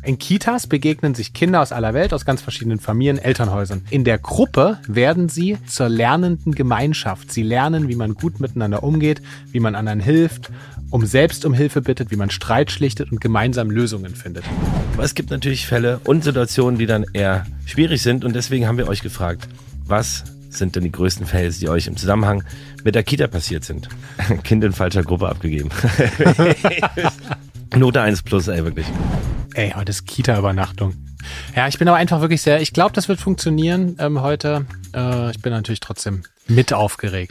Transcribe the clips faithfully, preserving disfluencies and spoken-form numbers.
In Kitas begegnen sich Kinder aus aller Welt, aus ganz verschiedenen Familien, Elternhäusern. In der Gruppe werden sie zur lernenden Gemeinschaft. Sie lernen, wie man gut miteinander umgeht, wie man anderen hilft, um selbst um Hilfe bittet, wie man Streit schlichtet und gemeinsam Lösungen findet. Aber es gibt natürlich Fälle und Situationen, die dann eher schwierig sind. Und deswegen haben wir euch gefragt, was sind denn die größten Fälle, die euch im Zusammenhang mit der Kita passiert sind? Kind in falscher Gruppe abgegeben. Note eins plus, ey, wirklich. Ey, heute ist Kita-Übernachtung. Ja, ich bin aber einfach wirklich sehr, ich glaube, das wird funktionieren ähm, heute. Äh, ich bin natürlich trotzdem mit aufgeregt.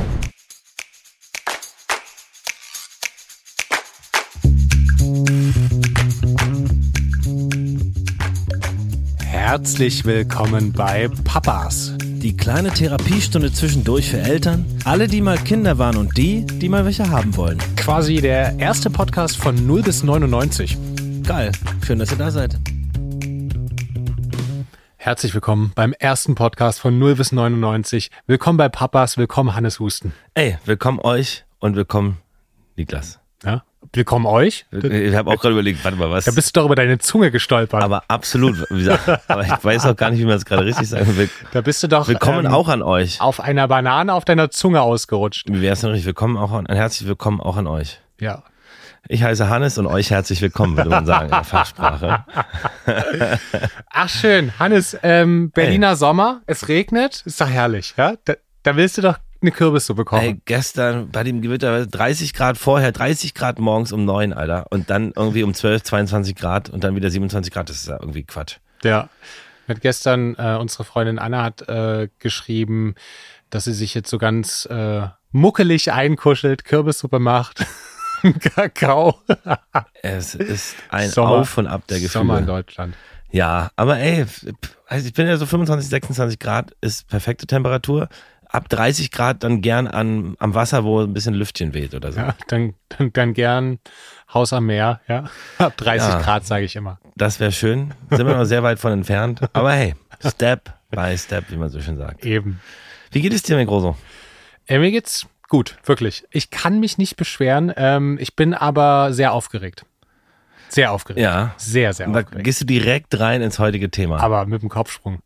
Herzlich willkommen bei Papas. Die kleine Therapiestunde zwischendurch für Eltern, alle, die mal Kinder waren und die, die mal welche haben wollen. Quasi der erste Podcast von null bis neunundneunzig. Geil, schön, dass ihr da seid. Herzlich willkommen beim ersten Podcast von null bis neunundneunzig. Willkommen bei Papas, willkommen Hannes Husten. Ey, willkommen euch und willkommen Niklas. Ja, willkommen euch. Ich habe auch gerade überlegt, warte mal, was... Da bist du doch über deine Zunge gestolpert. Aber absolut, aber ich weiß auch gar nicht, wie man es gerade richtig sagen will. Da bist du doch... Willkommen ähm, auch an euch. Auf einer Banane auf deiner Zunge ausgerutscht. Wie wäre es denn richtig? Willkommen auch an, herzlich willkommen auch an euch. Ja. Ich heiße Hannes und euch herzlich willkommen, würde man sagen, in der Fachsprache. Ach schön, Hannes, ähm, Berliner Ey. Sommer, es regnet, ist doch herrlich, ja? Da, da willst du doch eine Kürbissuppe bekommen. Ey, gestern bei dem Gewitter dreißig Grad vorher, dreißig Grad morgens um neun, Alter. Und dann irgendwie um zwölf, zweiundzwanzig Grad und dann wieder siebenundzwanzig Grad, das ist ja irgendwie Quatsch. Ja, hat gestern äh, unsere Freundin Anna hat äh, geschrieben, dass sie sich jetzt so ganz äh, muckelig einkuschelt, Kürbissuppe macht. Kakao. Es ist ein Sommer, Auf und Ab der Gefühle. Sommer in Deutschland. Ja, aber ey, also ich bin ja so fünfundzwanzig, sechsundzwanzig Grad ist perfekte Temperatur. Ab dreißig Grad dann gern an, am Wasser, wo ein bisschen Lüftchen weht oder so. Ja, dann, dann, dann gern Haus am Meer, ja. Ab dreißig ja, Grad, sage ich immer. Das wäre schön. Sind wir noch sehr weit von entfernt. Aber hey, Step by Step, wie man so schön sagt. Eben. Wie geht es dir, mein Großo? Äh, mir geht's gut, wirklich. Ich kann mich nicht beschweren. Ähm, ich bin aber sehr aufgeregt. Sehr aufgeregt. Ja. Sehr, sehr da aufgeregt. Gehst du direkt rein ins heutige Thema. Aber mit dem Kopfsprung.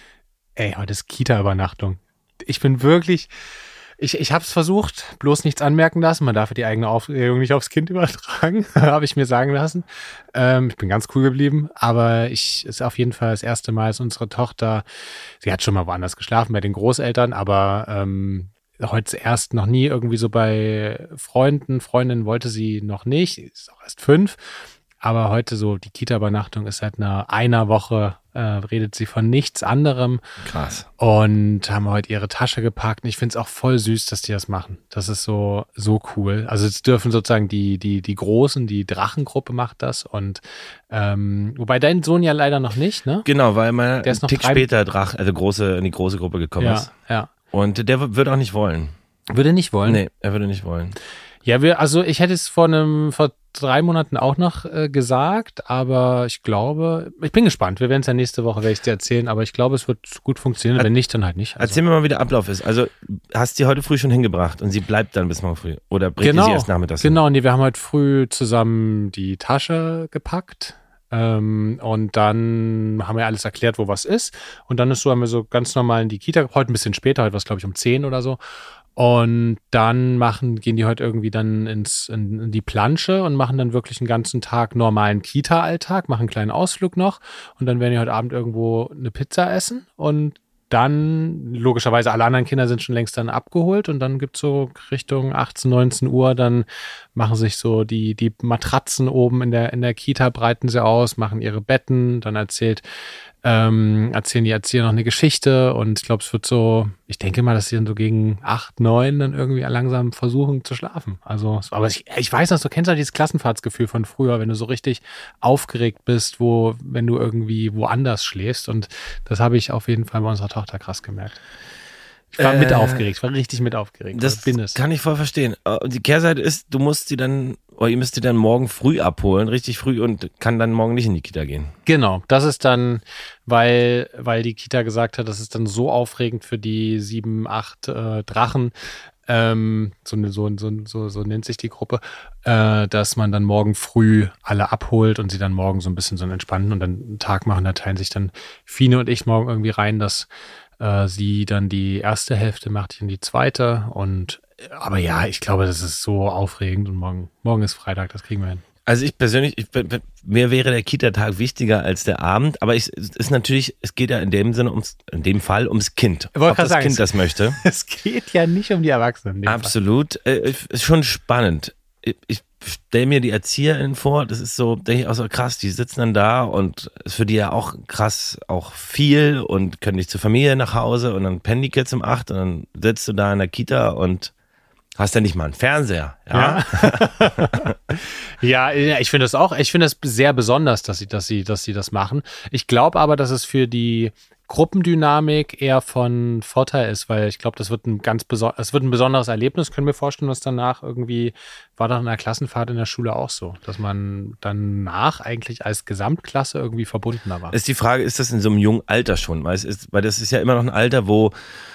Ey, heute ist Kita-Übernachtung. Ich bin wirklich, ich, ich habe es versucht, bloß nichts anmerken lassen. Man darf ja die eigene Aufregung nicht aufs Kind übertragen, habe ich mir sagen lassen. Ähm, ich bin ganz cool geblieben, aber ich ist auf jeden Fall das erste Mal, dass unsere Tochter, sie hat schon mal woanders geschlafen bei den Großeltern, aber ähm, heute erst noch nie irgendwie so bei Freunden, Freundinnen wollte sie noch nicht, sie ist auch erst fünf. Aber heute so, die Kita-Übernachtung ist seit einer, einer Woche, äh, redet sie von nichts anderem. Krass. Und haben heute ihre Tasche gepackt. Und ich finde es auch voll süß, dass die das machen. Das ist so, so cool. Also jetzt dürfen sozusagen die, die, die Großen, die Drachengruppe macht das. Und ähm, wobei dein Sohn ja leider noch nicht, ne? Genau, weil man der ist noch einen Tick drei... später Drach, also große, in die große Gruppe gekommen ja, ist. Ja. Und der würde auch nicht wollen. Würde nicht wollen? Nee, er würde nicht wollen. Ja, wir, also ich hätte es vor einem, vor drei Monaten auch noch äh, gesagt, aber ich glaube, ich bin gespannt. Wir werden es ja nächste Woche, werde ich dir erzählen, aber ich glaube, es wird gut funktionieren. Wenn nicht, dann halt nicht. Also. Erzähl mir mal, wie der Ablauf ist. Also hast du sie heute früh schon hingebracht und sie bleibt dann bis morgen früh? Oder bringt genau, sie erst nachmittags hin? Genau, nee, wir haben heute früh zusammen die Tasche gepackt. Ähm, und dann haben wir alles erklärt, wo was ist. Und dann ist so, haben wir so ganz normal in die Kita, heute ein bisschen später, heute war es glaube ich um zehn oder so. Und dann machen, gehen die heute irgendwie dann ins, in, in die Plansche und machen dann wirklich einen ganzen Tag normalen Kita-Alltag, machen einen kleinen Ausflug noch und dann werden die heute Abend irgendwo eine Pizza essen und dann, logischerweise, alle anderen Kinder sind schon längst dann abgeholt und dann gibt's so Richtung achtzehn, neunzehn Uhr, dann machen sich so die, die Matratzen oben in der, in der Kita, breiten sie aus, machen ihre Betten, dann erzählt, ähm, erzählen die Erzieher noch eine Geschichte und ich glaube, es wird so, ich denke mal, dass sie dann so gegen acht, neun dann irgendwie langsam versuchen zu schlafen. Also, aber ich, ich weiß noch, du kennst ja dieses Klassenfahrtsgefühl von früher, wenn du so richtig aufgeregt bist, wo, wenn du irgendwie woanders schläfst und das habe ich auf jeden Fall bei unserer Tochter krass gemerkt. Ich war äh, mit aufgeregt, ich war richtig mit aufgeregt. Das bin es. Kann ich voll verstehen. Und die Kehrseite ist, du musst sie dann, oder ihr müsst sie dann morgen früh abholen, richtig früh und kann dann morgen nicht in die Kita gehen. Genau, das ist dann, weil, weil die Kita gesagt hat, das ist dann so aufregend für die sieben, acht äh, Drachen, ähm, so, eine, so, so, so, so nennt sich die Gruppe, äh, dass man dann morgen früh alle abholt und sie dann morgen so ein bisschen so einen entspannten und dann einen Tag machen. Da teilen sich dann Fine und ich morgen irgendwie rein, dass äh, sie dann die erste Hälfte macht, ich dann die zweite. Und aber ja, ich glaube, das ist so aufregend und morgen, morgen ist Freitag, das kriegen wir hin. Also ich persönlich, ich, mir wäre der Kita-Tag wichtiger als der Abend, aber ich, es ist natürlich, es geht ja in dem Sinne ums, in dem Fall ums Kind. Ob das sagen, Kind das möchte. Es geht ja nicht um die Erwachsenen. in dem Absolut, äh, ist schon spannend. Ich, ich stelle mir die ErzieherInnen vor, das ist so, denke ich auch so krass, die sitzen dann da und ist für die ja auch krass, auch viel und können nicht zur Familie nach Hause und dann pennen die Kids um acht und dann sitzt du da in der Kita und hast ja nicht mal einen Fernseher. Ja, ja, ja, ich finde das auch, ich finde das sehr besonders, dass sie, dass sie, dass sie das machen. Ich glaube aber, dass es für die Gruppendynamik eher von Vorteil ist, weil ich glaube, das wird ein ganz beso- es wird ein besonderes Erlebnis. Können wir vorstellen, dass danach irgendwie, war das in der Klassenfahrt in der Schule auch so, dass man danach eigentlich als Gesamtklasse irgendwie verbundener war. Ist die Frage, ist das in so einem jungen Alter schon? Weil, es ist, weil das ist ja immer noch ein Alter, wo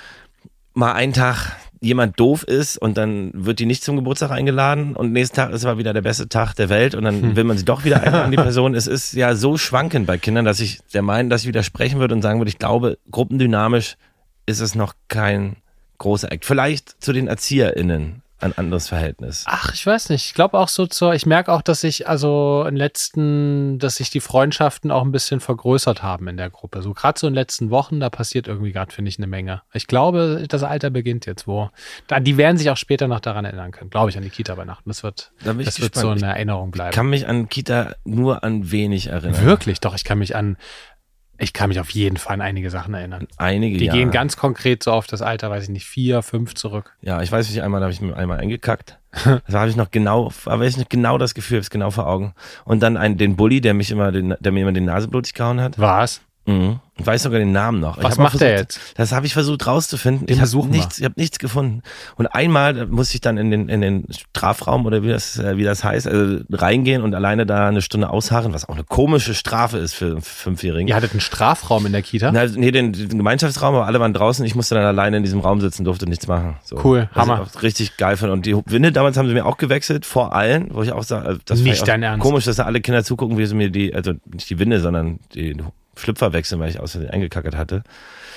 mal einen Tag jemand doof ist und dann wird die nicht zum Geburtstag eingeladen und nächsten Tag ist aber wieder der beste Tag der Welt und dann hm. will man sie doch wieder einladen, die Person. Es ist ja so schwankend bei Kindern, dass ich der Meinung, dass ich widersprechen würde und sagen würde, ich glaube, gruppendynamisch ist es noch kein großer Act. Vielleicht zu den ErzieherInnen ein anderes Verhältnis. Ach, ich weiß nicht. Ich glaube auch so zur, ich merke auch, dass sich also in den letzten, dass sich die Freundschaften auch ein bisschen vergrößert haben in der Gruppe. So gerade so in den letzten Wochen, da passiert irgendwie gerade, finde ich, eine Menge. Ich glaube, das Alter beginnt jetzt, wo, da, die werden sich auch später noch daran erinnern können, glaube ich, an die Kita-Weihnachten. Das wird, da das wird so eine Erinnerung bleiben. Ich kann mich an Kita nur an wenig erinnern. Wirklich? Doch, ich kann mich an, ich kann mich auf jeden Fall an einige Sachen erinnern. Einige, Die ja. gehen ganz konkret so auf das Alter, weiß ich nicht, vier, fünf zurück. Ja, ich weiß nicht, einmal habe ich mir einmal eingekackt. Da habe ich noch genau, aber ich noch genau das Gefühl, habe es genau vor Augen. Und dann einen, den Bulli, der mich immer, den, der mir immer den Nase blutig gehauen hat. Was? Mhm. Ich weiß sogar den Namen noch. Was macht versucht, der jetzt? Das habe ich versucht rauszufinden. Den ich versuchen habe nichts, ich habe nichts gefunden. Und einmal musste ich dann in den in den Strafraum oder wie das wie das heißt, also reingehen und alleine da eine Stunde ausharren, was auch eine komische Strafe ist für einen Fünfjährigen. Ihr hattet einen Strafraum in der Kita? Na, nee, den, den Gemeinschaftsraum, aber alle waren draußen. Ich musste dann alleine in diesem Raum sitzen, durfte nichts machen. So. Cool, was Hammer. Ich auch richtig geil fand. Und die Winde damals haben sie mir auch gewechselt, vor allen, wo ich auch sage, das Nicht auch dein Ernst. Komisch, dass da alle Kinder zugucken, wie sie mir die, also nicht die Winde, sondern die Schlüpfer wechseln, weil ich außerdem eingekackert hatte.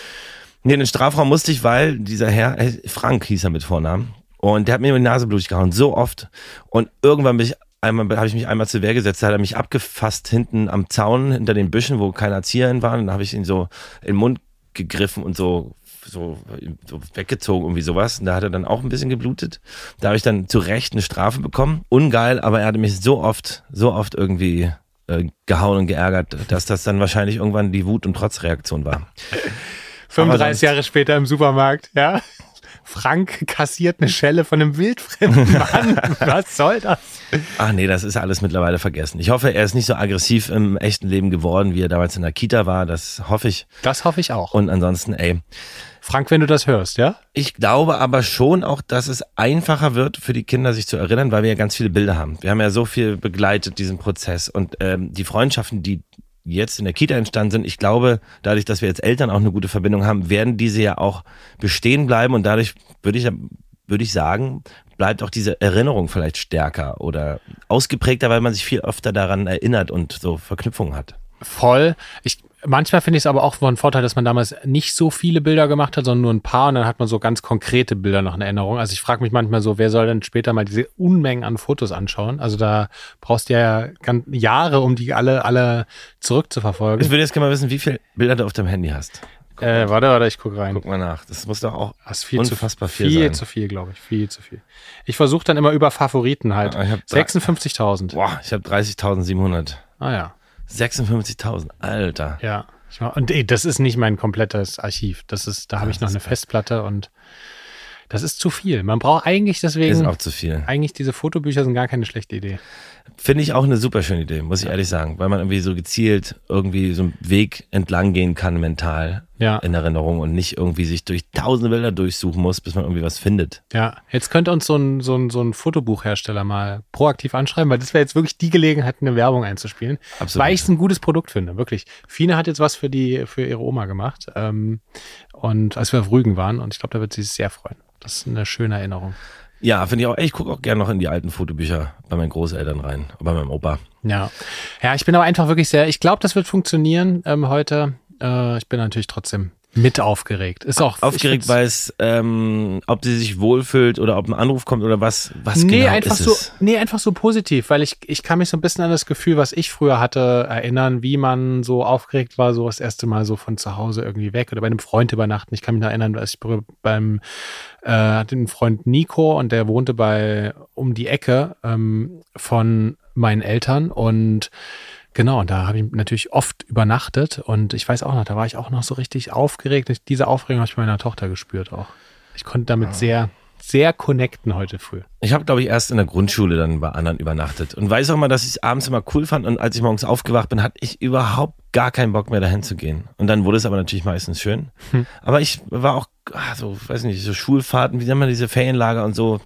Nee, in den Strafraum musste ich, weil dieser Herr, Frank hieß er mit Vornamen, und der hat mir die Nase blutig gehauen, so oft. Und irgendwann bin ich einmal, habe ich mich einmal zur Wehr gesetzt, da hat er mich abgefasst hinten am Zaun, hinter den Büschen, wo keine Erzieherin waren. Und dann habe ich ihn so in den Mund gegriffen und so, so, so weggezogen, irgendwie sowas. Und da hat er dann auch ein bisschen geblutet. Da habe ich dann zu Recht eine Strafe bekommen. Ungeil, aber er hatte mich so oft, so oft irgendwie äh, gehauen und geärgert, dass das dann wahrscheinlich irgendwann die Wut- und Trotzreaktion war. fünfunddreißig Jahre später im Supermarkt, ja. Frank kassiert eine Schelle von einem wildfremden Mann. Was soll das? Ach nee, das ist alles mittlerweile vergessen. Ich hoffe, er ist nicht so aggressiv im echten Leben geworden, wie er damals in der Kita war. Das hoffe ich. Das hoffe ich auch. Und ansonsten, ey. Frank, wenn du das hörst, ja? Ich glaube aber schon auch, dass es einfacher wird für die Kinder, sich zu erinnern, weil wir ja ganz viele Bilder haben. Wir haben ja so viel begleitet, diesen Prozess. Und ähm, die Freundschaften, die jetzt in der Kita entstanden sind, ich glaube, dadurch, dass wir als Eltern auch eine gute Verbindung haben, werden diese ja auch bestehen bleiben und dadurch würde ich, würde ich sagen, bleibt auch diese Erinnerung vielleicht stärker oder ausgeprägter, weil man sich viel öfter daran erinnert und so Verknüpfungen hat. Voll. Ich, manchmal finde ich es aber auch von Vorteil, dass man damals nicht so viele Bilder gemacht hat, sondern nur ein paar und dann hat man so ganz konkrete Bilder noch in Erinnerung. Also ich frage mich manchmal so, wer soll denn später mal diese Unmengen an Fotos anschauen? Also da brauchst du ja ganz Jahre, um die alle, alle zurückzuverfolgen. Ich würde jetzt gerne mal wissen, wie viele Bilder du auf deinem Handy hast. Äh, warte, warte, ich gucke rein. Guck mal nach. Das muss doch auch das ist viel unfassbar zu, viel, viel sein. Viel zu viel, glaube ich. Viel zu viel. Ich versuche dann immer über Favoriten halt. Ja, sechsundfünfzigtausend. Boah, ich habe dreißigtausendsiebenhundert. Ah ja. sechsundfünfzigtausend, Alter. Ja. Ich mach, und ey, das ist nicht mein komplettes Archiv. Das ist, da habe ich noch eine Festplatte und das ist zu viel. Man braucht eigentlich deswegen. Ist auch zu viel. Eigentlich diese Fotobücher sind gar keine schlechte Idee. Finde ich auch eine super schöne Idee, muss ich ehrlich sagen, weil man irgendwie so gezielt irgendwie so einen Weg entlang gehen kann mental. ja. in Erinnerung und nicht irgendwie sich durch tausende Bilder durchsuchen muss, bis man irgendwie was findet. Ja, jetzt könnte uns so ein, so ein, so ein Fotobuchhersteller mal proaktiv anschreiben, weil das wäre jetzt wirklich die Gelegenheit, eine Werbung einzuspielen. Absolut. Weil ich es ein gutes Produkt finde, wirklich. Fine hat jetzt was für die für ihre Oma gemacht ähm, und als wir auf Rügen waren und ich glaube, da wird sie sich sehr freuen. Das ist eine schöne Erinnerung. Ja, finde ich auch. Ich gucke auch gerne noch in die alten Fotobücher bei meinen Großeltern rein, bei meinem Opa. Ja, ja, ich bin aber einfach wirklich sehr, ich glaube, das wird funktionieren ähm, heute. Äh, ich bin natürlich trotzdem mit aufgeregt. Ist auch aufgeregt, weil es, ähm, ob sie sich wohlfühlt oder ob ein Anruf kommt oder was, was nee, genau einfach ist so, es? Nee, einfach so positiv, weil ich, ich kann mich so ein bisschen an das Gefühl, was ich früher hatte, erinnern, wie man so aufgeregt war, so das erste Mal so von zu Hause irgendwie weg oder bei einem Freund übernachten. Ich kann mich noch erinnern, dass ich beim, äh, hatte einen Freund Nico und der wohnte bei, um die Ecke ähm, von meinen Eltern und genau, und da habe ich natürlich oft übernachtet und ich weiß auch noch, da war ich auch noch so richtig aufgeregt. Diese Aufregung habe ich bei meiner Tochter gespürt auch. Ich konnte damit sehr, sehr connecten heute früh. Ich habe, glaube ich, erst in der Grundschule dann bei anderen übernachtet und weiß auch mal, dass ich es abends immer cool fand und als ich morgens aufgewacht bin, hatte ich überhaupt gar keinen Bock mehr dahin zu gehen. Und dann wurde es aber natürlich meistens schön. Hm. Aber ich war auch, ach, so, weiß nicht, so Schulfahrten, wie nennt man diese Ferienlager und so.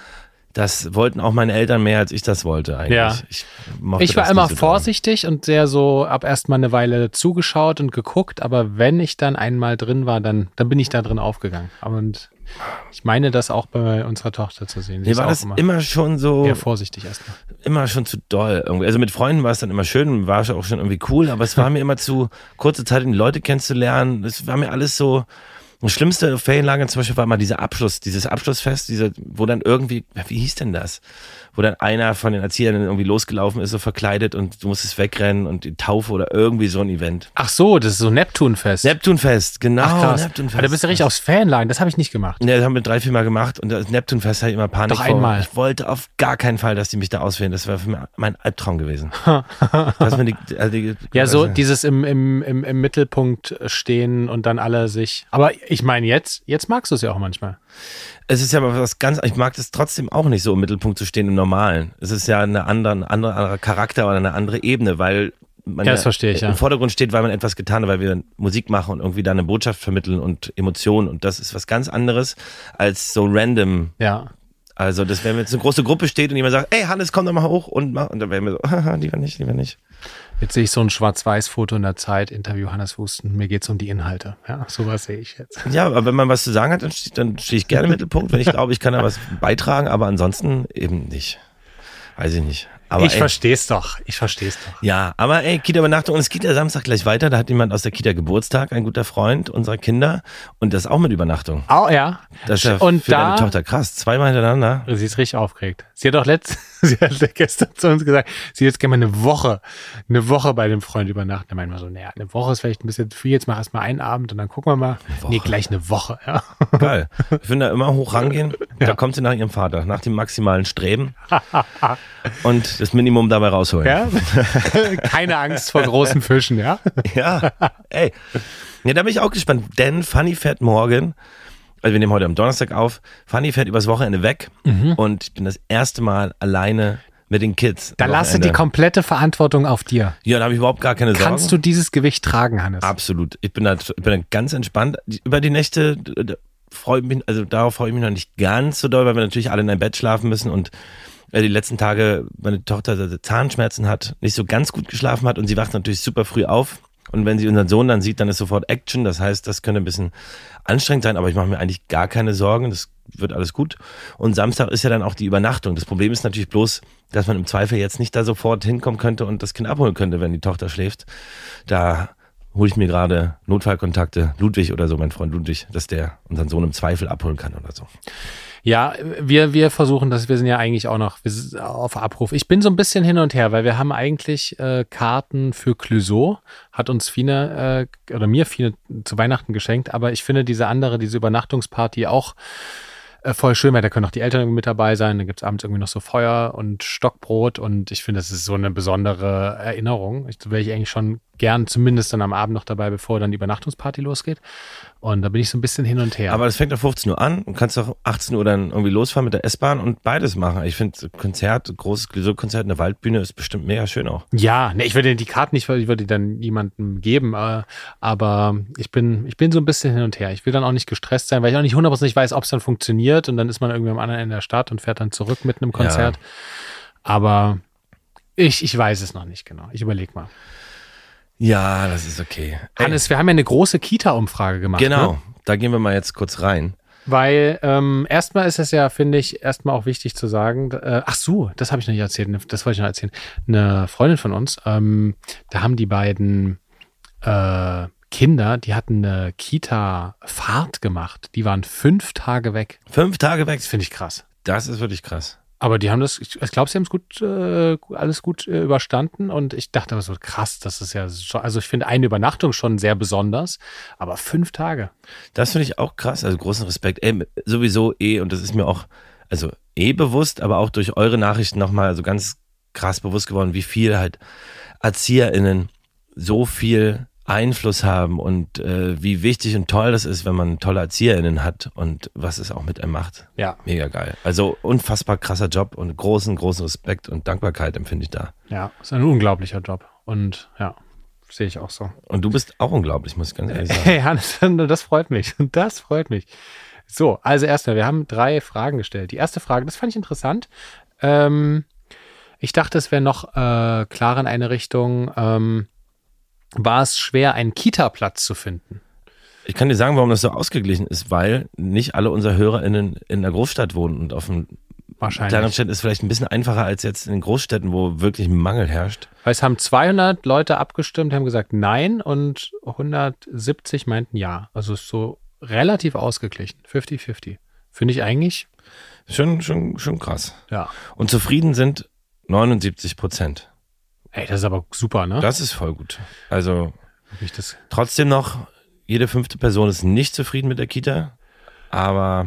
Das wollten auch meine Eltern mehr, als ich das wollte eigentlich. Ja. Ich, ich war immer so vorsichtig dran. Und sehr so, ab erst mal eine Weile zugeschaut und geguckt, aber wenn ich dann einmal drin war, dann, dann bin ich da drin aufgegangen. Und ich meine, das auch bei unserer Tochter zu sehen. Mir war das immer, immer schon so... Eher vorsichtig erstmal. Immer schon zu doll irgendwie. Also mit Freunden war es dann immer schön, war auch schon irgendwie cool, aber es war mir immer zu kurze Zeit, um die Leute kennenzulernen. Es war mir alles so... Das schlimmste Ferienlager zum Beispiel war mal dieser Abschluss, dieses Abschlussfest, diese, wo dann irgendwie, wie hieß denn das? Wo dann einer von den Erziehern irgendwie losgelaufen ist, so verkleidet und du musstest wegrennen und die Taufe oder irgendwie so ein Event. Ach so, das ist so Neptunfest. Neptunfest, genau. Ach krass. Neptunfest. Aber da bist du richtig aufs Fanlagen, das habe ich nicht gemacht. Ja, das haben wir drei, vier Mal gemacht und das Neptunfest hatte ich immer Panik Doch vor. einmal. Ich wollte auf gar keinen Fall, dass die mich da auswählen. Das war für mich mein Albtraum gewesen. dass man die, also die, ja, so dieses im, im, im, im Mittelpunkt stehen und dann alle sich, aber ich meine jetzt, jetzt magst du es ja auch manchmal. Es ist ja aber was ganz, ich mag das trotzdem auch nicht so im Mittelpunkt zu stehen im Normalen. Es ist ja eine andere, ein anderer, anderer Charakter oder eine andere Ebene, weil man ja, das verstehe ich, ja. im Vordergrund steht, weil man etwas getan hat, weil wir Musik machen und irgendwie da eine Botschaft vermitteln und Emotionen und das ist was ganz anderes als so random. Ja. Also das, wenn jetzt eine große Gruppe steht und jemand sagt, ey Hannes, komm doch mal hoch und mach, und dann wären wir so, haha, lieber nicht, lieber nicht. Jetzt sehe ich so ein Schwarz-Weiß-Foto in der Zeit, Interview Hannes Husten, mir geht es um die Inhalte. Ja, sowas sehe ich jetzt. Ja, aber wenn man was zu sagen hat, dann stehe dann steh ich gerne im Mittelpunkt, wenn ich glaube, ich kann da was beitragen, aber ansonsten eben nicht. Weiß ich nicht. Aber, ich verstehe es doch, ich verstehe es doch. Ja, aber ey, Kita-Übernachtung und es geht ja Samstag gleich weiter, da hat jemand aus der Kita Geburtstag, ein guter Freund unserer Kinder und das auch mit Übernachtung. Oh ja. Das ist ja und für da, deine Tochter krass, zweimal hintereinander. Sie ist richtig aufgeregt. Sie hat doch letzt, sie hat gestern zu uns gesagt, sie jetzt gerne mal eine Woche, eine Woche bei dem Freund übernachten. Da meinen wir so, naja, eine Woche ist vielleicht ein bisschen viel, jetzt mach erst mal einen Abend und dann gucken wir mal. Nee, gleich eine Woche, ja. Geil. Ich finde da immer hoch rangehen, ja. Da kommt sie nach ihrem Vater, nach dem maximalen Streben und das Minimum dabei rausholen. Ja? Keine Angst vor großen Fischen, ja? Ja, ey. Ja, da bin ich auch gespannt, denn Fanny fährt morgen, also wir nehmen heute am Donnerstag auf, Fanny fährt übers Wochenende weg mhm. und ich bin das erste Mal alleine mit den Kids. Da lasse die komplette Verantwortung auf dir. Ja, da habe ich überhaupt gar keine Sorgen. Kannst du dieses Gewicht tragen, Hannes? Absolut. Ich bin da, ich bin da ganz entspannt. Über die Nächte freue ich mich, also darauf freue ich mich noch nicht ganz so doll, weil wir natürlich alle in einem Bett schlafen müssen und die letzten Tage meine Tochter Zahnschmerzen hat, nicht so ganz gut geschlafen hat und sie wacht natürlich super früh auf. Und wenn sie unseren Sohn dann sieht, dann ist sofort Action. Das heißt, das könnte ein bisschen anstrengend sein, aber ich mache mir eigentlich gar keine Sorgen. Das wird alles gut. Und Samstag ist ja dann auch die Übernachtung. Das Problem ist natürlich bloß, dass man im Zweifel jetzt nicht da sofort hinkommen könnte und das Kind abholen könnte, wenn die Tochter schläft. Da hole ich mir gerade Notfallkontakte, Ludwig oder so, mein Freund Ludwig, dass der unseren Sohn im Zweifel abholen kann oder so. Ja, wir, wir versuchen das, wir sind ja eigentlich auch noch auf Abruf. Ich bin so ein bisschen hin und her, weil wir haben eigentlich äh, Karten für Clouseau, hat uns Fine, äh, oder mir Fine zu Weihnachten geschenkt, aber ich finde diese andere, diese Übernachtungsparty auch äh, voll schön, weil da können auch die Eltern irgendwie mit dabei sein. Dann gibt es abends irgendwie noch so Feuer und Stockbrot und ich finde, das ist so eine besondere Erinnerung. Ich wäre ich eigentlich schon gern zumindest dann am Abend noch dabei, bevor dann die Übernachtungsparty losgeht. Und da bin ich so ein bisschen hin und her. Aber das fängt auf fünfzehn Uhr an und kannst auch achtzehn Uhr dann irgendwie losfahren mit der S-Bahn und beides machen. Ich finde, Konzert, großes Konzert in der Waldbühne ist bestimmt mega schön auch. Ja, ne, ich würde die Karten nicht, ich würde die dann jemandem geben, äh, aber ich bin, ich bin so ein bisschen hin und her. Ich will dann auch nicht gestresst sein, weil ich auch nicht hundertprozentig weiß, ob es dann funktioniert und dann ist man irgendwie am anderen Ende der Stadt und fährt dann zurück mit einem Konzert. Ja. Aber ich, ich weiß es noch nicht genau. Ich überlege mal. Ja, das ist okay. Hannes, Ey. wir haben ja eine große Kita-Umfrage gemacht. Genau, ne? Da gehen wir mal jetzt kurz rein. Weil ähm, erstmal ist es ja, finde ich, erstmal auch wichtig zu sagen, äh, ach so, das habe ich noch nicht erzählt, das wollte ich noch erzählen. Eine Freundin von uns, ähm, da haben die beiden äh, Kinder, die hatten eine Kita-Fahrt gemacht. Die waren fünf Tage weg. Fünf Tage weg? Das finde ich krass. Das ist wirklich krass. Aber die haben das, ich, ich glaube, sie haben es gut, äh, alles gut äh, überstanden und ich dachte aber so, krass, das ist ja schon, also ich finde eine Übernachtung schon sehr besonders, aber fünf Tage. Das finde ich auch krass, also großen Respekt. Ey, sowieso eh, und das ist mir auch, also eh bewusst, aber auch durch eure Nachrichten nochmal so ganz krass bewusst geworden, wie viel halt ErzieherInnen so viel Einfluss haben und äh, wie wichtig und toll das ist, wenn man tolle ErzieherInnen hat und was es auch mit einem macht. Ja. Mega geil. Also unfassbar krasser Job und großen, großen Respekt und Dankbarkeit empfinde ich da. Ja, ist ein unglaublicher Job und ja, sehe ich auch so. Und du bist auch unglaublich, muss ich ganz ehrlich sagen. Hey Hannes, das freut mich und das freut mich. So, also erstmal, wir haben drei Fragen gestellt. Die erste Frage, das fand ich interessant. Ähm, ich dachte, es wäre noch äh, klarer in eine Richtung, ähm, war es schwer, einen Kita-Platz zu finden? Ich kann dir sagen, warum das so ausgeglichen ist, weil nicht alle unserer HörerInnen in der Großstadt wohnen und auf einem kleineren Städten ist vielleicht ein bisschen einfacher als jetzt in den Großstädten, wo wirklich ein Mangel herrscht. Weil es haben zweihundert Leute abgestimmt, haben gesagt nein und hundertsiebzig meinten ja. Also ist so relativ ausgeglichen, fünfzig fünfzig. Finde ich eigentlich schon, schon, schon krass. Ja. Und zufrieden sind neunundsiebzig Prozent. Ey, das ist aber super, ne? Das ist voll gut. Also das trotzdem noch, jede fünfte Person ist nicht zufrieden mit der Kita, aber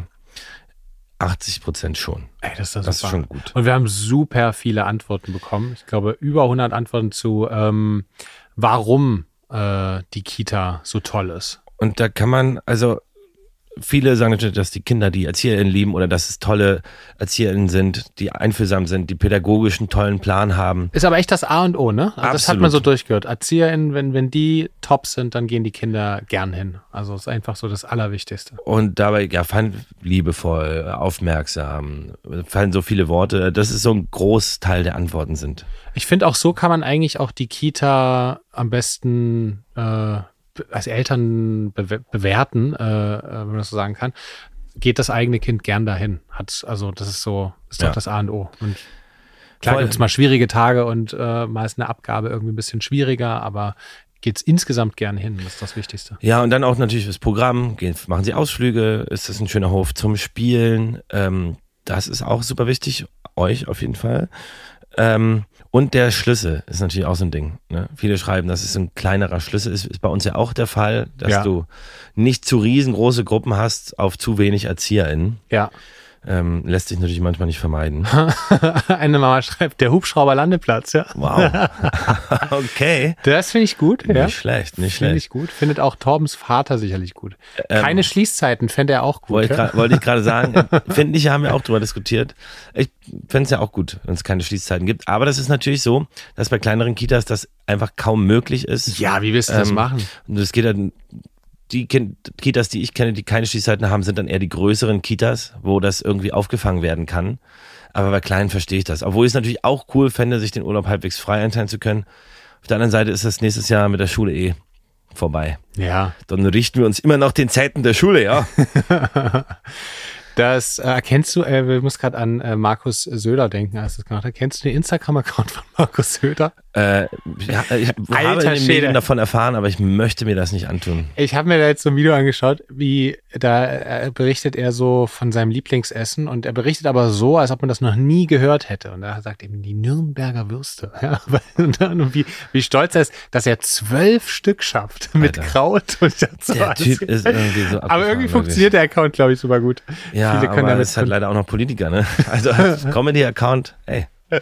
achtzig Prozent schon. Ey, das ist, das das ist schon gut. Und wir haben super viele Antworten bekommen. Ich glaube, über hundert Antworten zu, ähm, warum äh, die Kita so toll ist. Und da kann man, also viele sagen natürlich, dass die Kinder die ErzieherInnen lieben oder dass es tolle ErzieherInnen sind, die einfühlsam sind, die pädagogischen tollen Plan haben. Ist aber echt das A und O, ne? Also das hat man so durchgehört. ErzieherInnen, wenn, wenn die top sind, dann gehen die Kinder gern hin. Also ist einfach so das Allerwichtigste. Und dabei, ja, fallen liebevoll, aufmerksam, fallen so viele Worte. Das ist so ein Großteil der Antworten sind. Ich finde auch so kann man eigentlich auch die Kita am besten äh, als Eltern be- bewerten, äh, wenn man das so sagen kann, geht das eigene Kind gern dahin. Hat, also das ist so, ist doch ja. das A und O. Und klar gibt es mal schwierige Tage und äh, mal ist eine Abgabe irgendwie ein bisschen schwieriger, aber geht es insgesamt gern hin, das ist das Wichtigste. Ja, und dann auch natürlich das Programm, gehen, machen Sie Ausflüge, ist das ein schöner Hof zum Spielen, ähm, das ist auch super wichtig, euch auf jeden Fall. Ähm, und der Schlüssel ist natürlich auch so ein Ding. Ne? Viele schreiben, dass es ein kleinerer Schlüssel ist. Ist bei uns ja auch der Fall, dass ja. du nicht zu riesengroße Gruppen hast auf zu wenig ErzieherInnen. Ja. Ähm, lässt sich natürlich manchmal nicht vermeiden. Eine Mama schreibt, der Hubschrauberlandeplatz, ja. Wow. Okay. Das finde ich gut. Nicht ja. schlecht, nicht schlecht. Finde ich gut. Findet auch Torbens Vater sicherlich gut. Keine ähm, Schließzeiten fände er auch gut. Wollte ja? ich, wollte ich gerade sagen. Finde ich, haben wir auch drüber diskutiert. Ich fände es ja auch gut, wenn es keine Schließzeiten gibt. Aber das ist natürlich so, dass bei kleineren Kitas das einfach kaum möglich ist. Ja, wie willst du das ähm, machen? Und es geht dann... Die Kitas, die ich kenne, die keine Schließzeiten haben, sind dann eher die größeren Kitas, wo das irgendwie aufgefangen werden kann. Aber bei kleinen verstehe ich das. Obwohl ich es natürlich auch cool fände, sich den Urlaub halbwegs frei einteilen zu können. Auf der anderen Seite ist das nächstes Jahr mit der Schule eh vorbei. Ja. Dann richten wir uns immer nach den Zeiten der Schule, ja. Das äh, erkennst du, äh, ich muss gerade an äh, Markus Söder denken, als du das gemacht hast. Kennst du den Instagram-Account von Markus Söder? Äh, ja, ich habe in den Medien davon erfahren, aber ich möchte mir das nicht antun. Ich habe mir da jetzt so ein Video angeschaut, wie da äh, berichtet er so von seinem Lieblingsessen und er berichtet aber so, als ob man das noch nie gehört hätte. Und er sagt eben die Nürnberger Würste. Ja, und dann, wie, wie stolz er ist, dass er zwölf Stück schafft mit Alter. Kraut. Und so der Typ ist irgendwie so aber irgendwie funktioniert wirklich. Der Account, glaube ich, super gut. Ja, Viele können aber er ist halt leider auch noch Politiker, ne? Also als Comedy-Account, ey.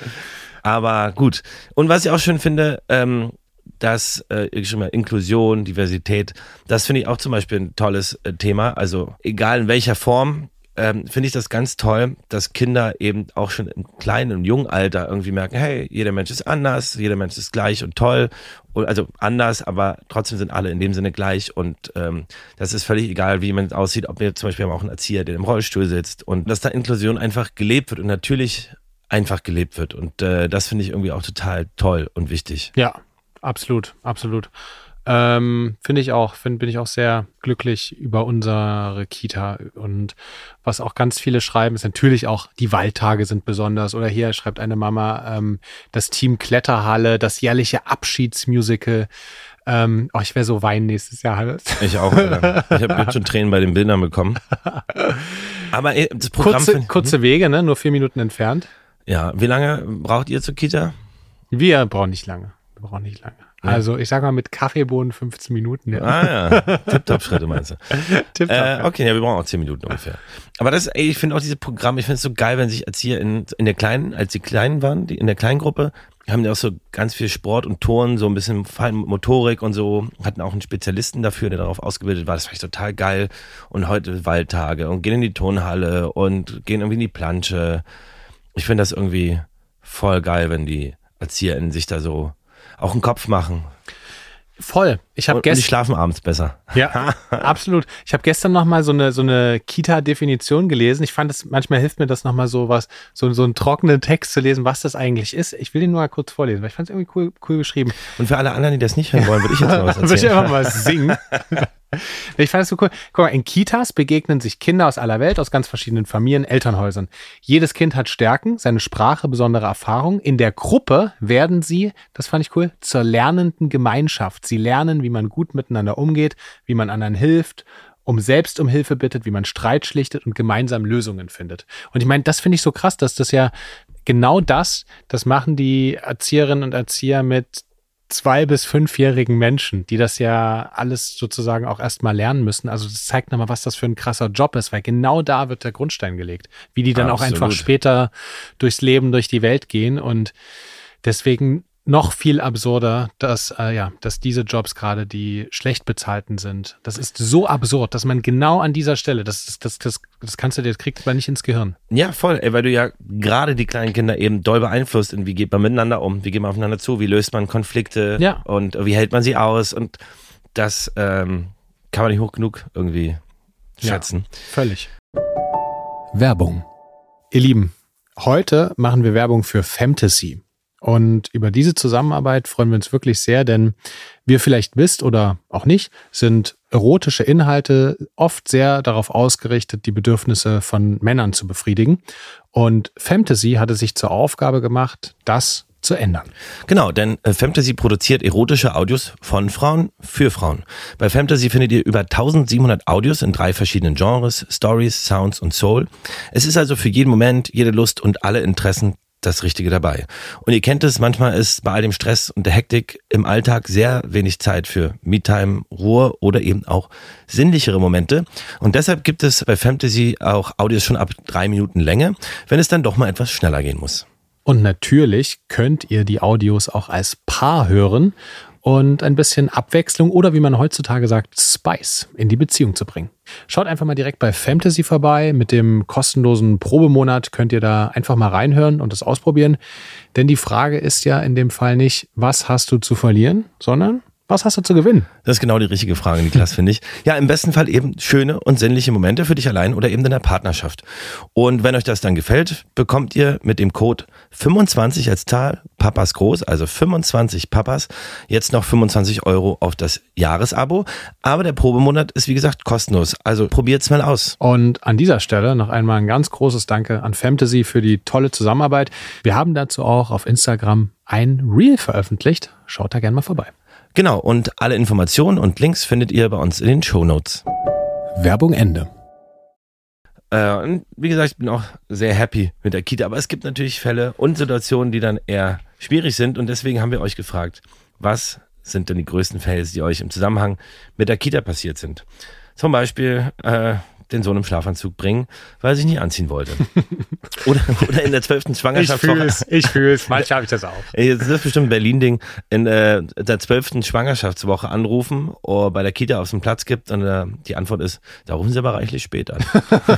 Aber gut. Und was ich auch schön finde, ähm, dass äh, ich schon mal Inklusion, Diversität, das finde ich auch zum Beispiel ein tolles äh, Thema. Also egal in welcher Form, ähm, finde ich das ganz toll, dass Kinder eben auch schon im kleinen und jungen Alter irgendwie merken, hey, jeder Mensch ist anders, jeder Mensch ist gleich und toll. Also anders, aber trotzdem sind alle in dem Sinne gleich und ähm, das ist völlig egal, wie man aussieht. Ob wir zum Beispiel haben auch einen Erzieher, der im Rollstuhl sitzt und dass da Inklusion einfach gelebt wird und natürlich einfach gelebt wird. Und äh, das finde ich irgendwie auch total toll und wichtig. Ja, absolut, absolut. Ähm, finde ich auch, find, bin ich auch sehr glücklich über unsere Kita. Und was auch ganz viele schreiben, ist natürlich auch, die Waldtage sind besonders. Oder hier schreibt eine Mama, ähm, das Team Kletterhalle, das jährliche Abschiedsmusical. Ähm, oh, ich wäre so weinen nächstes Jahr. Hannes. Ich auch. Alter. Ich habe jetzt schon Tränen bei den Bildern bekommen. Aber ey, das Programm... Kurze, find, kurze Wege, ne? Nur vier Minuten entfernt. Ja, wie lange braucht ihr zur Kita? Wir brauchen nicht lange. Wir brauchen nicht lange. Ja. Also ich sag mal mit Kaffeebohnen fünfzehn Minuten. Ja. Ah ja, Tipptopp-Schritte meinst du? Tipptopp, äh, okay, ja, wir brauchen auch zehn Minuten ungefähr. Aber das, ey, ich finde auch diese Programme, ich finde es so geil, wenn sich Erzieher in, in der Kleinen, als die Kleinen waren, die in der kleinen Gruppe, haben die auch so ganz viel Sport und Turnen, so ein bisschen Motorik und so, hatten auch einen Spezialisten dafür, der darauf ausgebildet war. Das fand ich total geil. Und heute Waldtage und gehen in die Turnhalle und gehen irgendwie in die Plansche. Ich finde das irgendwie voll geil, wenn die ErzieherInnen sich da so auch einen Kopf machen. Voll. Ich habe gestern. Die schlafen abends besser. Ja, absolut. Ich habe gestern nochmal so eine, so eine Kita-Definition gelesen. Ich fand es, manchmal hilft mir das nochmal so was, so, so einen trockenen Text zu lesen, was das eigentlich ist. Ich will den nur mal kurz vorlesen, weil ich fand es irgendwie cool, cool geschrieben. Und für alle anderen, die das nicht hören wollen, würde ich jetzt mal was erzählen. Würde ich einfach mal singen. Ich fand es so cool. Guck mal, in Kitas begegnen sich Kinder aus aller Welt, aus ganz verschiedenen Familien, Elternhäusern. Jedes Kind hat Stärken, seine Sprache, besondere Erfahrungen. In der Gruppe werden sie, das fand ich cool, zur lernenden Gemeinschaft. Sie lernen, wie man gut miteinander umgeht, wie man anderen hilft, um selbst um Hilfe bittet, wie man Streit schlichtet und gemeinsam Lösungen findet. Und ich meine, das finde ich so krass, dass das ja genau das, das machen die Erzieherinnen und Erzieher mit zwei- bis fünfjährigen Menschen, die das ja alles sozusagen auch erstmal lernen müssen. Also das zeigt nochmal, was das für ein krasser Job ist, weil genau da wird der Grundstein gelegt. Wie die dann Absolut. Auch einfach später durchs Leben, durch die Welt gehen und deswegen noch viel absurder, dass, äh, ja, dass diese Jobs gerade die schlecht bezahlten sind. Das ist so absurd, dass man genau an dieser Stelle, das, das, das, das kannst du dir, das kriegt man nicht ins Gehirn. Ja, voll, ey, weil du ja gerade die kleinen Kinder eben doll beeinflusst in wie geht man miteinander um, wie geht man aufeinander zu, wie löst man Konflikte ja. und wie hält man sie aus und das ähm, kann man nicht hoch genug irgendwie schätzen. Ja, völlig. Werbung. Ihr Lieben, heute machen wir Werbung für Fantasy. Und über diese Zusammenarbeit freuen wir uns wirklich sehr, denn wie ihr vielleicht wisst oder auch nicht, sind erotische Inhalte oft sehr darauf ausgerichtet, die Bedürfnisse von Männern zu befriedigen. Und Fantasy hatte sich zur Aufgabe gemacht, das zu ändern. Genau, denn Fantasy produziert erotische Audios von Frauen für Frauen. Bei Fantasy findet ihr über eintausendsiebenhundert Audios in drei verschiedenen Genres, Stories, Sounds und Soul. Es ist also für jeden Moment, jede Lust und alle Interessen das Richtige dabei. Und ihr kennt es, manchmal ist bei all dem Stress und der Hektik im Alltag sehr wenig Zeit für Me-Time, Ruhe oder eben auch sinnlichere Momente. Und deshalb gibt es bei Fantasy auch Audios schon ab drei Minuten Länge, wenn es dann doch mal etwas schneller gehen muss. Und natürlich könnt ihr die Audios auch als Paar hören und ein bisschen Abwechslung oder wie man heutzutage sagt, Spice in die Beziehung zu bringen. Schaut einfach mal direkt bei Fantasy vorbei. Mit dem kostenlosen Probemonat könnt ihr da einfach mal reinhören und das ausprobieren. Denn die Frage ist ja in dem Fall nicht, was hast du zu verlieren, sondern Was hast du zu gewinnen? Das ist genau die richtige Frage, Niklas, finde ich. Ja, im besten Fall eben schöne und sinnliche Momente für dich allein oder eben in der Partnerschaft. Und wenn euch das dann gefällt, bekommt ihr mit dem Code fünfundzwanzig als Zahl, Papas groß, also fünfundzwanzig Papas, jetzt noch fünfundzwanzig Euro auf das Jahresabo. Aber der Probemonat ist wie gesagt kostenlos, also probiert's mal aus. Und an dieser Stelle noch einmal ein ganz großes Danke an Fantasy für die tolle Zusammenarbeit. Wir haben dazu auch auf Instagram ein Reel veröffentlicht. Schaut da gerne mal vorbei. Genau, und alle Informationen und Links findet ihr bei uns in den Shownotes. Werbung Ende. Äh, und wie gesagt, ich bin auch sehr happy mit der Kita, aber es gibt natürlich Fälle und Situationen, die dann eher schwierig sind und deswegen haben wir euch gefragt, was sind denn die größten Fälle, die euch im Zusammenhang mit der Kita passiert sind? Zum Beispiel äh, den Sohn im Schlafanzug bringen, weil er sich nicht anziehen wollte. Oder, oder in der zwölften Schwangerschaftswoche. Ich fühl's, ich fühl's. Manchmal habe ich das auch. Jetzt ist bestimmt ein Berlin-Ding. In äh, der zwölften Schwangerschaftswoche anrufen oder bei der Kita auf dem Platz gibt und äh, die Antwort ist, da rufen sie aber reichlich spät an.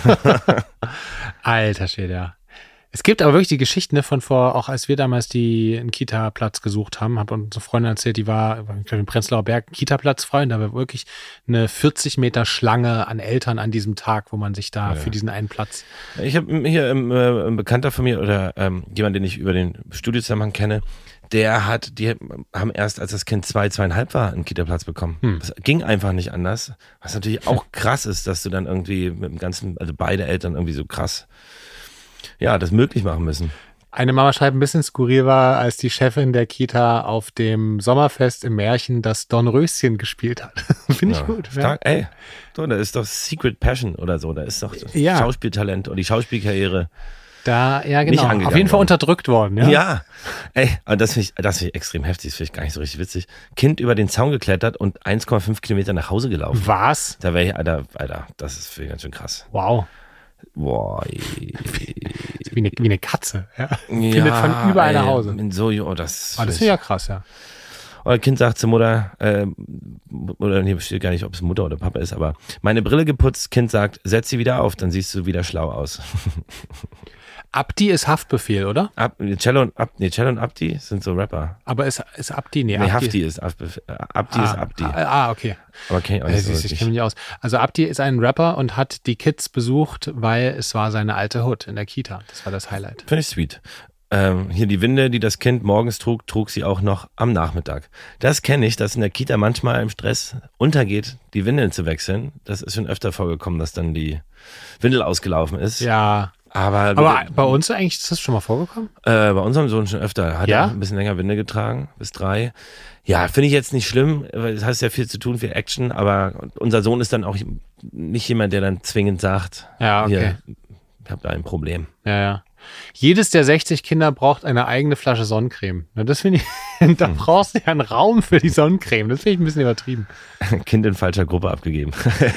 Alter Schwede, ja. Es gibt aber wirklich die Geschichten ne, von vor, auch als wir damals die einen Kita-Platz gesucht haben, hat unsere Freundin erzählt, die war im Prenzlauer Berg Kita-Platz frei und da war wirklich eine vierzig Meter Schlange an Eltern an diesem Tag, wo man sich da ja. für diesen einen Platz... Ich habe hier ähm, äh, ein Bekannter von mir oder ähm, jemand, den ich über den Studiozusammenhang kenne, der hat, die haben erst, als das Kind zwei, zweieinhalb war, einen Kita-Platz bekommen. Hm. Das ging einfach nicht anders. Was natürlich auch krass ist, dass du dann irgendwie mit dem ganzen, also beide Eltern irgendwie so krass ja, das möglich machen müssen. Eine Mama schreibt, ein bisschen skurril war, als die Chefin der Kita auf dem Sommerfest im Märchen das Dornröschen gespielt hat. Finde ich ja, gut. Stark, ja. Ey, so, da ist doch Secret Passion oder so, da ist doch ja. Schauspieltalent und die Schauspielkarriere. Da, ja genau, auf jeden Fall worden. Unterdrückt worden. Ja, ja. Ey, aber das finde ich, das find ich extrem heftig, das finde ich gar nicht so richtig witzig. Kind über den Zaun geklettert und eins Komma fünf Kilometer nach Hause gelaufen. Was? Da wäre ich, Alter, Alter, das ist ganz schön krass. Wow. Boah, wie eine, wie eine Katze, ja. Findet ja, von überall nach Hause. So, oh, das oh, das ist ja krass, ja. Oder Kind sagt zur Mutter, äh, oder nee, steht gar nicht, ob es Mutter oder Papa ist, aber meine Brille geputzt, Kind sagt, setz sie wieder auf, dann siehst du wieder schlau aus. Abdi ist Haftbefehl, oder? Ab, Cello und Ab, nee, Cello und Abdi sind so Rapper. Aber ist, ist Abdi? Nee, nee Abdi Hafti ist Haftbefehl. Abdi ah, ist Abdi. Ah, okay. Okay, äh, siehst, ich kenne mich nicht aus. Also Abdi ist ein Rapper und hat die Kids besucht, weil es war seine alte Hood in der Kita. Das war das Highlight. Finde ich sweet. Ähm, hier die Winde, die das Kind morgens trug, trug sie auch noch am Nachmittag. Das kenne ich, dass in der Kita manchmal im Stress untergeht, die Windeln zu wechseln. Das ist schon öfter vorgekommen, dass dann die Windel ausgelaufen ist. Ja. Aber, Aber bei uns eigentlich, ist das schon mal vorgekommen? Äh, bei unserem Sohn schon öfter. Hat ja? er ein bisschen länger Winde getragen, bis drei. Ja, finde ich jetzt nicht schlimm, weil es hat ja viel zu tun, viel Action, aber unser Sohn ist dann auch nicht jemand, der dann zwingend sagt, ja, okay. Hier, ich habe da ein Problem. Ja, ja. Jedes der sechzig Kinder braucht eine eigene Flasche Sonnencreme. Na, das finde ich, da brauchst du ja einen Raum für die Sonnencreme. Das finde ich ein bisschen übertrieben. Kind in falscher Gruppe abgegeben.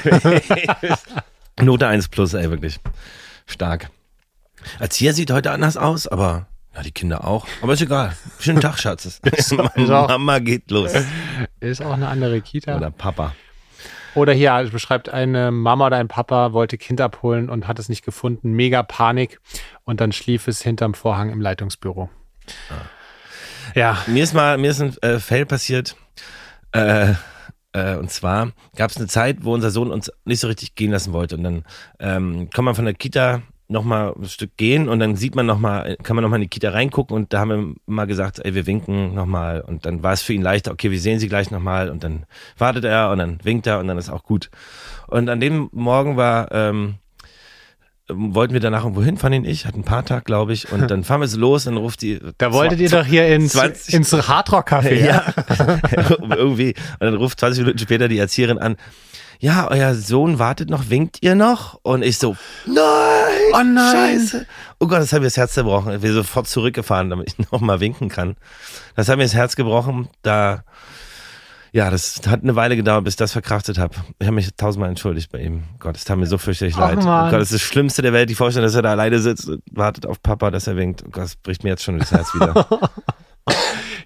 Note eins plus, ey, wirklich. Stark. Erzieher sieht heute anders aus, aber ja, die Kinder auch. Aber ist egal. Schönen Tag, Schatz. Mama geht los. Ist auch eine andere Kita. Oder Papa. Oder hier beschreibt eine Mama oder ein Papa, wollte Kind abholen und hat es nicht gefunden. Mega Panik. Und dann schlief es hinterm Vorhang im Leitungsbüro. Ah. Ja. Mir ist mal, mir ist ein äh, Fail passiert. Äh, äh, und zwar gab es eine Zeit, wo unser Sohn uns nicht so richtig gehen lassen wollte. Und dann ähm, kommt man von der Kita nochmal ein Stück gehen und dann sieht man nochmal, kann man nochmal in die Kita reingucken und da haben wir mal gesagt, ey, wir winken nochmal und dann war es für ihn leichter, okay, wir sehen sie gleich nochmal und dann wartet er und dann winkt er und dann ist auch gut. Und an dem Morgen war, ähm, wollten wir danach irgendwo hinfahren, ich, hatten ein paar Tage, glaube ich, und dann fahren wir so los und dann ruft die... Da wolltet ihr doch hier ins, ins Hardrock-Café, ja. Irgendwie. Und dann ruft zwanzig Minuten später die Erzieherin an, ja, euer Sohn wartet noch, winkt ihr noch? Und ich so, nein, oh nein, Scheiße. Oh Gott, das hat mir das Herz gebrochen. Ich bin sofort zurückgefahren, damit ich noch mal winken kann. Das hat mir das Herz gebrochen. Da, ja, das hat eine Weile gedauert, bis ich das verkraftet habe. Ich habe mich tausendmal entschuldigt bei ihm. Gott, es tat mir so fürchterlich leid. Oh Gott, das ist das Schlimmste der Welt, die Vorstellung, dass er da alleine sitzt und wartet auf Papa, dass er winkt. Oh Gott, das bricht mir jetzt schon das Herz wieder.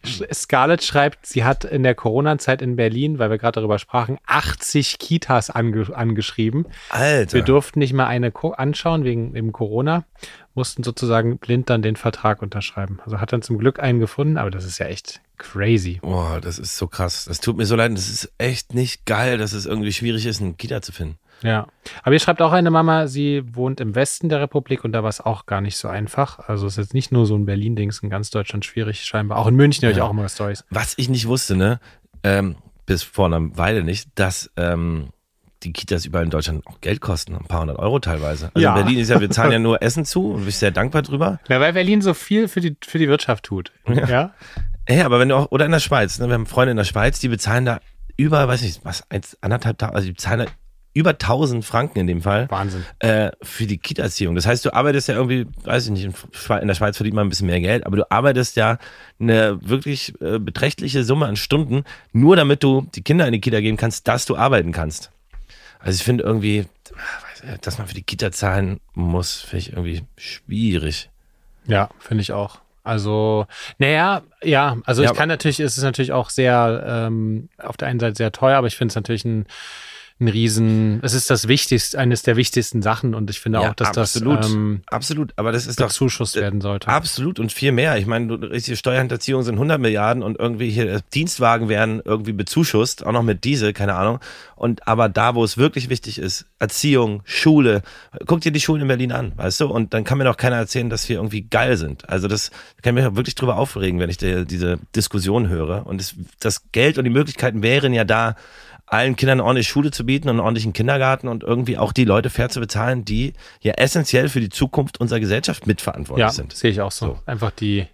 Scarlett schreibt, sie hat in der Corona-Zeit in Berlin, weil wir gerade darüber sprachen, achtzig Kitas ange- angeschrieben. Alter. Wir durften nicht mal eine Co- anschauen wegen eben Corona, mussten sozusagen blind dann den Vertrag unterschreiben. Also hat dann zum Glück einen gefunden, aber das ist ja echt crazy. Boah, das ist so krass. Das tut mir so leid. Das ist echt nicht geil, dass es irgendwie schwierig ist, eine Kita zu finden. Ja, aber hier schreibt auch eine Mama, sie wohnt im Westen der Republik und da war es auch gar nicht so einfach. Also es ist jetzt nicht nur so ein Berlin-Ding, es ist in ganz Deutschland schwierig scheinbar. Auch in München höre ich auch immer Storys. Was ich nicht wusste, ne, ähm, bis vor einer Weile nicht, dass ähm, die Kitas überall in Deutschland auch Geld kosten, ein paar hundert Euro teilweise. Also Ja. in Berlin ist ja, wir zahlen ja nur Essen zu und bin ich sehr dankbar drüber. Ja, weil Berlin so viel für die, für die Wirtschaft tut. Ja. ja? Ja, aber wenn du auch, oder in der Schweiz, ne, wir haben Freunde in der Schweiz, die bezahlen da über, weiß nicht, was, eins, anderthalb, also die bezahlen da über tausend Franken in dem Fall. Wahnsinn. Äh, für die Kita-Erziehung. Das heißt, du arbeitest ja irgendwie, weiß ich nicht, in Schwe- in der Schweiz verdient man ein bisschen mehr Geld, aber du arbeitest ja eine wirklich äh, beträchtliche Summe an Stunden, nur damit du die Kinder in die Kita geben kannst, dass du arbeiten kannst. Also ich finde irgendwie, dass man für die Kita zahlen muss, finde ich irgendwie schwierig. Ja, finde ich auch. Also, naja, ja, also Ja, ich kann natürlich, es ist natürlich auch sehr, ähm, auf der einen Seite sehr teuer, aber ich finde es natürlich ein, ein Riesen, es ist das Wichtigste, eines der wichtigsten Sachen und ich finde Ja, auch, dass absolut, das ähm, absolut, aber das ist doch bezuschusst werden sollte. absolut und viel mehr. Ich meine, du- richtige Steuerhinterziehung sind hundert Milliarden und irgendwie hier äh, Dienstwagen werden irgendwie bezuschusst, auch noch mit Diesel, keine Ahnung. Und aber da, wo es wirklich wichtig ist, Erziehung, Schule, guck dir die Schulen in Berlin an, weißt du? Und dann kann mir doch keiner erzählen, dass wir irgendwie geil sind. Also das da kann ich mich wirklich drüber aufregen, wenn ich die, diese Diskussion höre. Und es, das Geld und die Möglichkeiten wären ja da, allen Kindern eine ordentliche Schule zu bieten und einen ordentlichen Kindergarten und irgendwie auch die Leute fair zu bezahlen, die ja essentiell für die Zukunft unserer Gesellschaft mitverantwortlich Ja, sind. sehe ich auch so. So. Einfach die,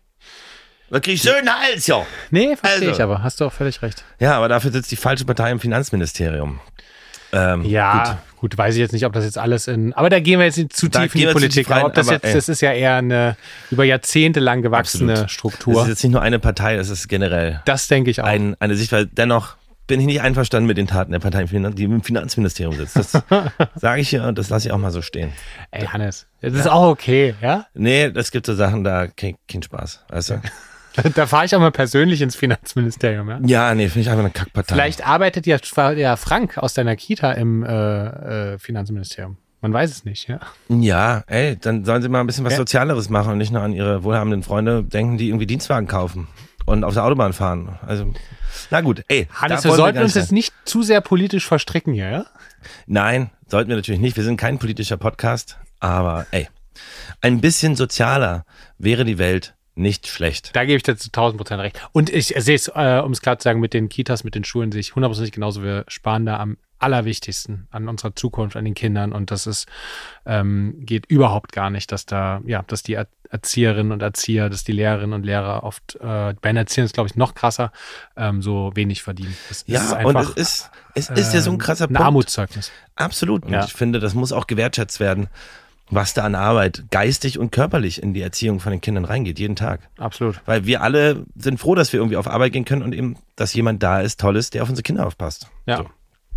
Da krieg ich schönen Hals, ja. nee, verstehe Also. ich aber, hast du auch völlig recht. Ja, aber dafür sitzt die falsche Partei im Finanzministerium. Ähm, Ja, gut. weiß ich jetzt nicht, ob das jetzt alles in, aber da gehen wir jetzt nicht zu Da tief in gehen die wir zu Politik. tief rein, aber ob das aber, jetzt, ey. das ist ja eher eine über Jahrzehnte lang gewachsene Absolut. Struktur. Das ist jetzt nicht nur eine Partei, das ist generell Das denke ich auch. ein, eine Sichtweise. Dennoch bin ich nicht einverstanden mit den Taten der Partei, die im Finanzministerium sitzt. Das sage ich hier und das lasse ich auch mal so stehen. Ey, Hannes, das ist auch okay, ja? Nee, das gibt so Sachen, da kein, kein Spaß. Weißt du? Da fahre ich auch mal persönlich ins Finanzministerium, ja? Ja, nee, finde ich einfach eine Kackpartei. Vielleicht arbeitet ja, ja Frank aus deiner Kita im äh, äh, Finanzministerium. Man weiß es nicht, ja? Ja, ey, dann sollen sie mal ein bisschen was Ja. Sozialeres machen und nicht nur an ihre wohlhabenden Freunde denken, die irgendwie Dienstwagen kaufen und auf der Autobahn fahren. Also, na gut, ey. Hannes, da wir wollen sollten gar uns nicht jetzt nicht zu sehr politisch verstricken hier, ja? Nein, sollten wir natürlich nicht. Wir sind kein politischer Podcast, aber ey, ein bisschen sozialer wäre die Welt nicht schlecht. Da gebe ich dir zu tausend Prozent recht. Und ich sehe es, äh, um es klar zu sagen, mit den Kitas, mit den Schulen sehe ich hundertprozentig genauso. Wir sparen da am allerwichtigsten an unserer Zukunft, an den Kindern. Und das ist, ähm, geht überhaupt gar nicht, dass da, ja, dass die Er- Erzieherinnen und Erzieher, dass die Lehrerinnen und Lehrer oft, äh, bei den Erziehern ist, glaube ich, noch krasser, ähm, so wenig verdienen. Das Ja, ist und einfach, es ist, es ist ja so ein krasser ein Punkt. Armutszeugnis. Absolut. Und Ja. ich finde, das muss auch gewertschätzt werden, was da an Arbeit geistig und körperlich in die Erziehung von den Kindern reingeht, jeden Tag. Absolut. Weil wir alle sind froh, dass wir irgendwie auf Arbeit gehen können und eben, dass jemand da ist, Tolles, der auf unsere Kinder aufpasst. Ja. So.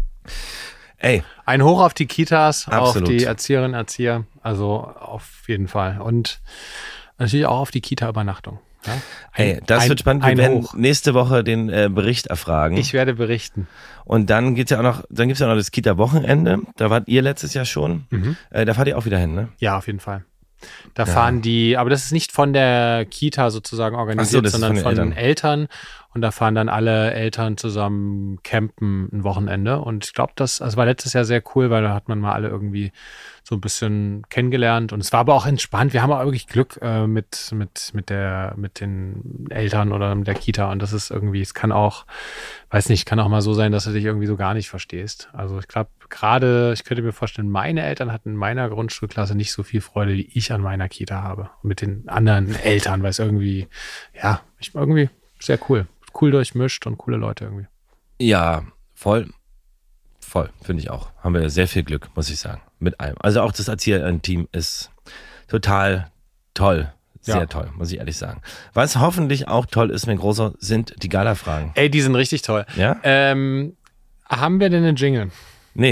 Ey, Ein Hoch auf die Kitas, Absolut. auf die Erzieherinnen und Erzieher, also auf jeden Fall. Und natürlich auch auf die Kita-Übernachtung. Ja? Ein- ey, das ein- wird spannend. Wir ein werden Hoch. nächste Woche den äh, Bericht erfragen. Ich werde berichten. Und dann geht's ja auch noch, dann gibt's ja auch noch das Kita-Wochenende. Da wart ihr letztes Jahr schon. Mhm. Äh, da fahrt ihr auch wieder hin, ne? Ja, auf jeden Fall. Da fahren die, aber das ist nicht von der Kita sozusagen organisiert, Ach so, das ist sondern von von den den Eltern. Und da fahren dann alle Eltern zusammen campen ein Wochenende. Und ich glaube, das also war letztes Jahr sehr cool, weil da hat man mal alle irgendwie so ein bisschen kennengelernt. Und es war aber auch entspannt. Wir haben auch wirklich Glück äh, mit, mit, mit, der, mit den Eltern oder mit der Kita. Und das ist irgendwie, es kann auch, weiß nicht, kann auch mal so sein, dass du dich irgendwie so gar nicht verstehst. Also ich glaube, gerade, ich könnte mir vorstellen, meine Eltern hatten in meiner Grundschulklasse nicht so viel Freude, wie ich an meiner Kita habe. Und mit den anderen Eltern, weil es irgendwie, ja, ich irgendwie sehr cool. Cool durchmischt und coole Leute irgendwie. Ja, voll. Voll, finde ich auch. Haben wir sehr viel Glück, muss ich sagen. Mit allem. Also auch das Erzieher-Team ist total toll. Sehr Ja. toll, muss ich ehrlich sagen. Was hoffentlich auch toll ist, mein Großer, sind die Gala-Fragen. Ey, die sind richtig toll. Ja? Ähm, haben wir denn einen Jingle? Nee.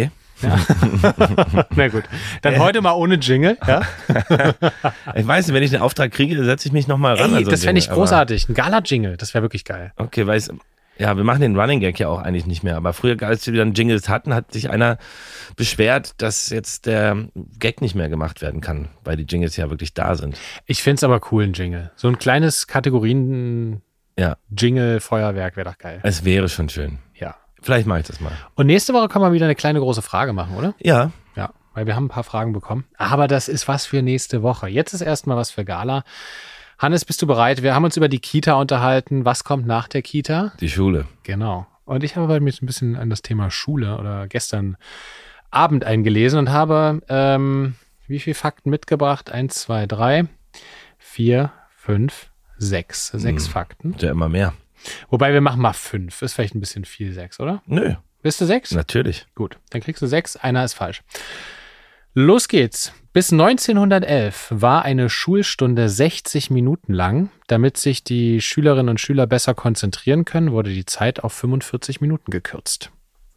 Ja. Na gut. Dann heute mal ohne Jingle. Ja? Ich weiß nicht, wenn ich den Auftrag kriege, setze ich mich nochmal ran. Ey, an so das ein fände ich Ding, großartig. Ein Gala-Jingle, das wäre wirklich geil. aber- Okay, weiß. Ja, wir machen den Running Gag ja auch eigentlich nicht mehr. Aber früher, als wir dann Jingles hatten, hat sich einer beschwert, dass jetzt der Gag nicht mehr gemacht werden kann, weil die Jingles ja wirklich da sind. Ich finde es aber cool, ein Jingle. So ein kleines Kategorien-Jingle-Feuerwerk Ja, wäre doch geil. es wäre schon schön. Ja. Vielleicht mache ich das mal. Und nächste Woche können wir wieder eine kleine große Frage machen, oder? Ja, Ja, weil wir haben ein paar Fragen bekommen. Aber das ist was für nächste Woche. Jetzt ist erstmal was für Gala. Hannes, bist du bereit? Wir haben uns über die Kita unterhalten. Was kommt nach der Kita? die Schule. Genau. Und ich habe mich ein bisschen an das Thema Schule oder gestern Abend eingelesen und habe ähm, wie viele Fakten mitgebracht? Eins, zwei, drei, vier, fünf, sechs. Sechs Hm. Fakten. Ja, immer mehr. Wobei wir machen mal fünf. Ist vielleicht ein bisschen viel, sechs, oder? Nö, Bist du sechs? natürlich. Gut, dann kriegst du sechs. Einer ist falsch. Los geht's. Bis neunzehnhundertelf war eine Schulstunde sechzig Minuten lang. Damit sich die Schülerinnen und Schüler besser konzentrieren können, wurde die Zeit auf fünfundvierzig Minuten gekürzt.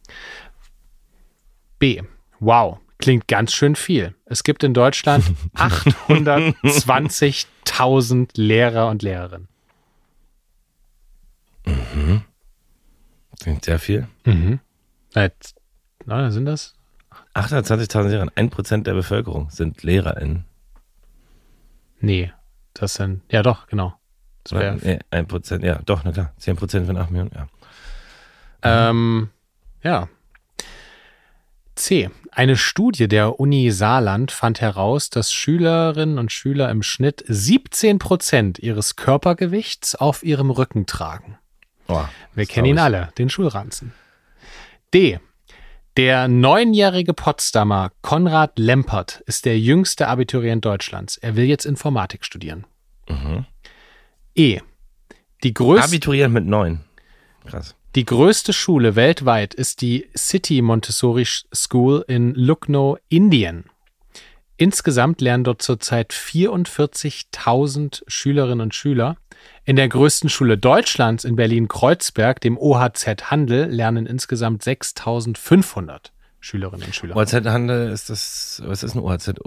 B. Wow, klingt ganz schön viel. Es gibt in Deutschland achthundertzwanzigtausend Lehrer und Lehrerinnen. Klingt sehr viel. Mhm. Jetzt, na, sind das? achthundertzwanzigtausend Lehrer, ein Prozent der Bevölkerung sind LehrerInnen. Nee, das sind, ja doch, genau. Das wär, Nee, ein Prozent, ja, doch, na klar. zehn Prozent von acht Millionen, ja. Ähm, ja. C. Eine Studie der Uni Saarland fand heraus, dass Schülerinnen und Schüler im Schnitt siebzehn Prozent ihres Körpergewichts auf ihrem Rücken tragen. Oh, Wir das kennen ihn glaub ich. alle, den Schulranzen. D. Der neunjährige Potsdamer Konrad Lempert ist der jüngste Abiturient Deutschlands. Er will jetzt Informatik studieren. Mhm. E. Die größte... Abiturient mit neun. Krass. Die größte Schule weltweit ist die City Montessori School in Lucknow, Indien. Insgesamt lernen dort zurzeit vierundvierzigtausend Schülerinnen und Schüler. In der größten Schule Deutschlands in Berlin-Kreuzberg, dem O H Z Handel, lernen insgesamt sechstausendfünfhundert Schülerinnen und Schüler. O H Z Handel ist das, was ist ein O H Z?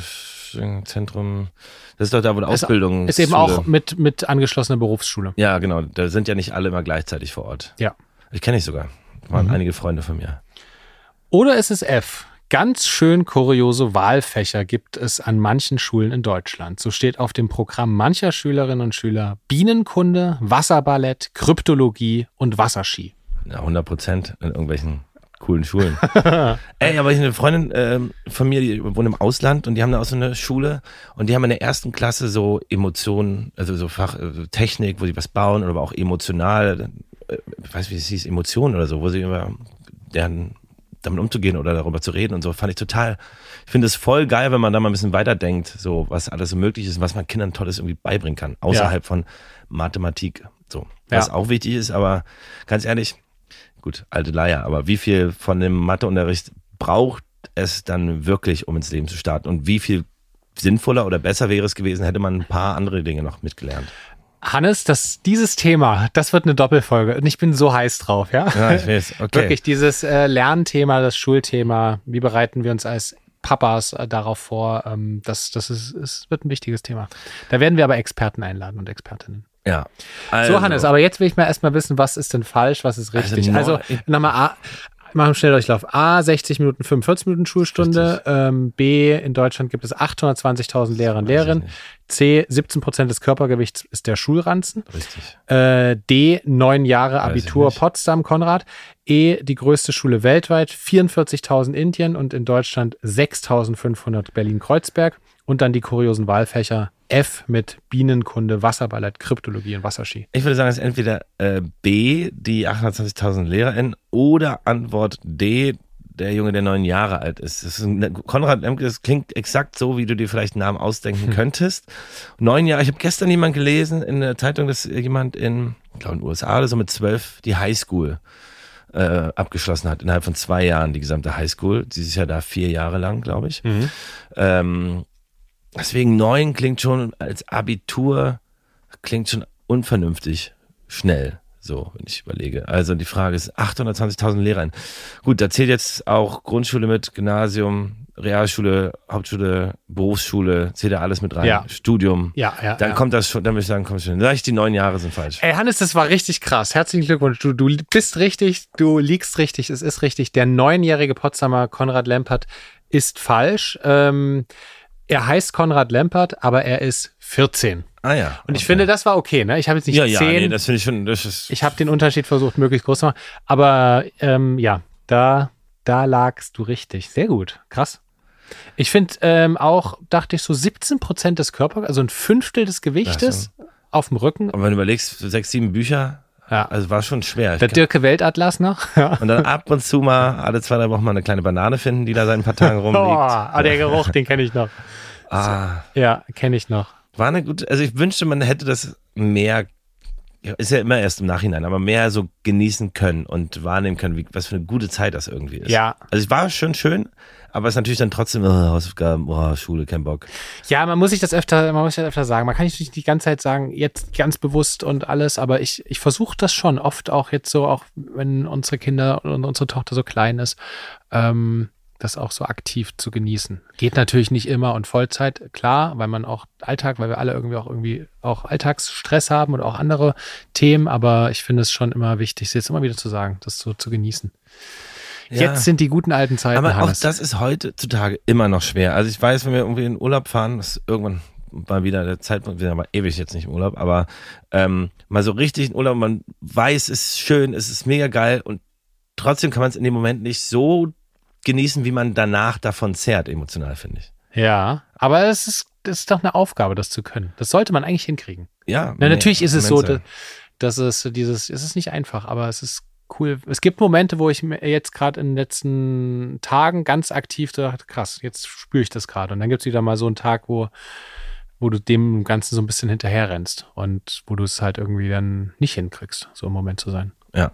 Oberzentrum. Das ist doch da, wo die Ist- Ausbildung Ist eben auch mit, mit angeschlossener Berufsschule. Ja, genau. Da sind ja nicht alle immer gleichzeitig vor Ort. Ja. Ich kenne ich sogar. Waren Mhm. einige Freunde von mir. Oder ist es F? Ganz schön kuriose Wahlfächer gibt es an manchen Schulen in Deutschland. So steht auf dem Programm mancher Schülerinnen und Schüler Bienenkunde, Wasserballett, Kryptologie und Wasserski. Ja, hundert Prozent in irgendwelchen coolen Schulen. Ey, aber ich eine Freundin ähm, von mir, die wohnt im Ausland und die haben da auch so eine Schule und die haben in der ersten Klasse so Emotionen, also so Fach, also Technik, wo sie was bauen, oder aber auch emotional, äh, ich weiß wie es hieß, Emotionen oder so, wo sie immer deren damit umzugehen oder darüber zu reden und so, fand ich total, ich finde es voll geil, wenn man da mal ein bisschen weiterdenkt, so was alles so möglich ist, was man Kindern Tolles irgendwie beibringen kann, außerhalb ja. von Mathematik, so. Was ja. auch wichtig ist, aber ganz ehrlich, gut, alte Leier, aber wie viel von dem Matheunterricht braucht es dann wirklich, um ins Leben zu starten, und wie viel sinnvoller oder besser wäre es gewesen, hätte man ein paar andere Dinge noch mitgelernt. Hannes, das, dieses Thema, das wird eine Doppelfolge und ich bin so heiß drauf, ja? Ja, ich weiß, okay. Wirklich dieses äh, Lernthema, das Schulthema, wie bereiten wir uns als Papas äh, darauf vor, ähm, das, das ist, es wird ein wichtiges Thema. Da werden wir aber Experten einladen und Expertinnen. Ja. Also. So, Hannes, aber jetzt will ich mal erstmal wissen, was ist denn falsch, was ist richtig? Also, also nochmal A, machen schnell Durchlauf. A, sechzig Minuten, fünfundvierzig Minuten Schulstunde. Ähm, B, in Deutschland gibt es achthundertzwanzigtausend Lehrer und Lehrerinnen. C, siebzehn Prozent des Körpergewichts ist der Schulranzen. Richtig. Äh, D, neun Jahre Abitur Potsdam, Konrad. E, die größte Schule weltweit, vierundvierzigtausend Indien und in Deutschland sechstausendfünfhundert Berlin-Kreuzberg. Und dann die kuriosen Wahlfächer F mit Bienenkunde, Wasserballett, Kryptologie und Wasserski. Ich würde sagen, es ist entweder äh, B, die achthundertzwanzigtausend LehrerInnen, oder Antwort D, der Junge, der neun Jahre alt ist. Das ist ein, Konrad Lemke, das klingt exakt so, wie du dir vielleicht einen Namen ausdenken hm. könntest. Neun Jahre, ich habe gestern jemand gelesen in der Zeitung, dass jemand in, ich glaube in den U S A oder so mit zwölf die Highschool äh, abgeschlossen hat, innerhalb von zwei Jahren die gesamte Highschool. Sie ist ja da vier Jahre lang, glaube ich. Mhm. Ähm, Deswegen neun klingt schon als Abitur, klingt schon unvernünftig schnell. so, wenn ich überlege. Also die Frage ist, achthundertzwanzigtausend Lehrer. Gut, da zählt jetzt auch Grundschule mit, Gymnasium, Realschule, Hauptschule, Berufsschule, zählt ja alles mit rein. Ja. Studium. Ja, ja. Dann ja. kommt das schon, dann würde ich sagen, kommt schon. Vielleicht die neun Jahre sind falsch. Ey, Hannes, das war richtig krass. Herzlichen Glückwunsch. Du, du bist richtig, du liegst richtig, es ist richtig. Der neunjährige Potsdamer Konrad Lempert ist falsch. Ähm, er heißt Konrad Lempert, aber er ist vierzehn. Ah ja. Und ich finde, das war okay, ne? Ich habe jetzt nicht ja, ja, zehn. nee, das finde ich schon, das ist. Ich habe den Unterschied versucht, möglichst groß zu machen. Aber ähm, ja, da, da lagst du richtig. Sehr gut. Krass. Ich finde ähm, auch, dachte ich, so siebzehn Prozent des Körpers, also ein Fünftel des Gewichtes so. auf dem Rücken. Und wenn du überlegst, sechs, sieben Bücher, Ja. also war schon schwer. Der Dirke Weltatlas noch. Ja. Und dann ab und zu mal, alle zwei, drei Wochen mal eine kleine Banane finden, die da seit ein paar Tagen rumliegt. Oh, ah, der Geruch, den kenne ich noch. Ah, Ja, kenne ich noch. war eine gute, also ich wünschte, man hätte das mehr, ja, ist ja immer erst im Nachhinein, aber mehr so genießen können und wahrnehmen können, wie, was für eine gute Zeit das irgendwie ist. Ja. Also es war schon schön, aber es ist natürlich dann trotzdem, oh, Hausaufgaben, oh, Schule, kein Bock. Ja, man muss sich das öfter, man muss das öfter sagen. Man kann nicht die ganze Zeit sagen, jetzt ganz bewusst und alles, aber ich, ich versuche das schon oft auch jetzt so, auch wenn unsere Kinder und unsere Tochter so klein ist, ähm, das auch so aktiv zu genießen. Geht natürlich nicht immer und Vollzeit, klar, weil man auch Alltag, weil wir alle irgendwie auch irgendwie auch Alltagsstress haben und auch andere Themen, aber ich finde es schon immer wichtig, es jetzt immer wieder zu sagen, das so zu genießen. Ja. Jetzt sind die guten alten Zeiten, Aber Hannes. auch das ist heutzutage immer noch schwer. Also ich weiß, wenn wir irgendwie in Urlaub fahren, das ist irgendwann mal wieder der Zeitpunkt, wir sind aber ewig jetzt nicht im Urlaub, aber ähm, mal so richtig in Urlaub, man weiß, es ist schön, es ist mega geil und trotzdem kann man es in dem Moment nicht so genießen, wie man danach davon zehrt, emotional, finde ich. Ja, aber es ist, das ist doch eine Aufgabe, das zu können. Das sollte man eigentlich hinkriegen. Ja. Na, natürlich nee, ist es so, immense. dass es dieses, es ist nicht einfach, aber es ist cool. Es gibt Momente, wo ich mir jetzt gerade in den letzten Tagen ganz aktiv dachte, krass, jetzt spüre ich das gerade. Und dann gibt es wieder mal so einen Tag, wo, wo du dem Ganzen so ein bisschen hinterherrennst und wo du es halt irgendwie dann nicht hinkriegst, so im Moment zu sein. Ja.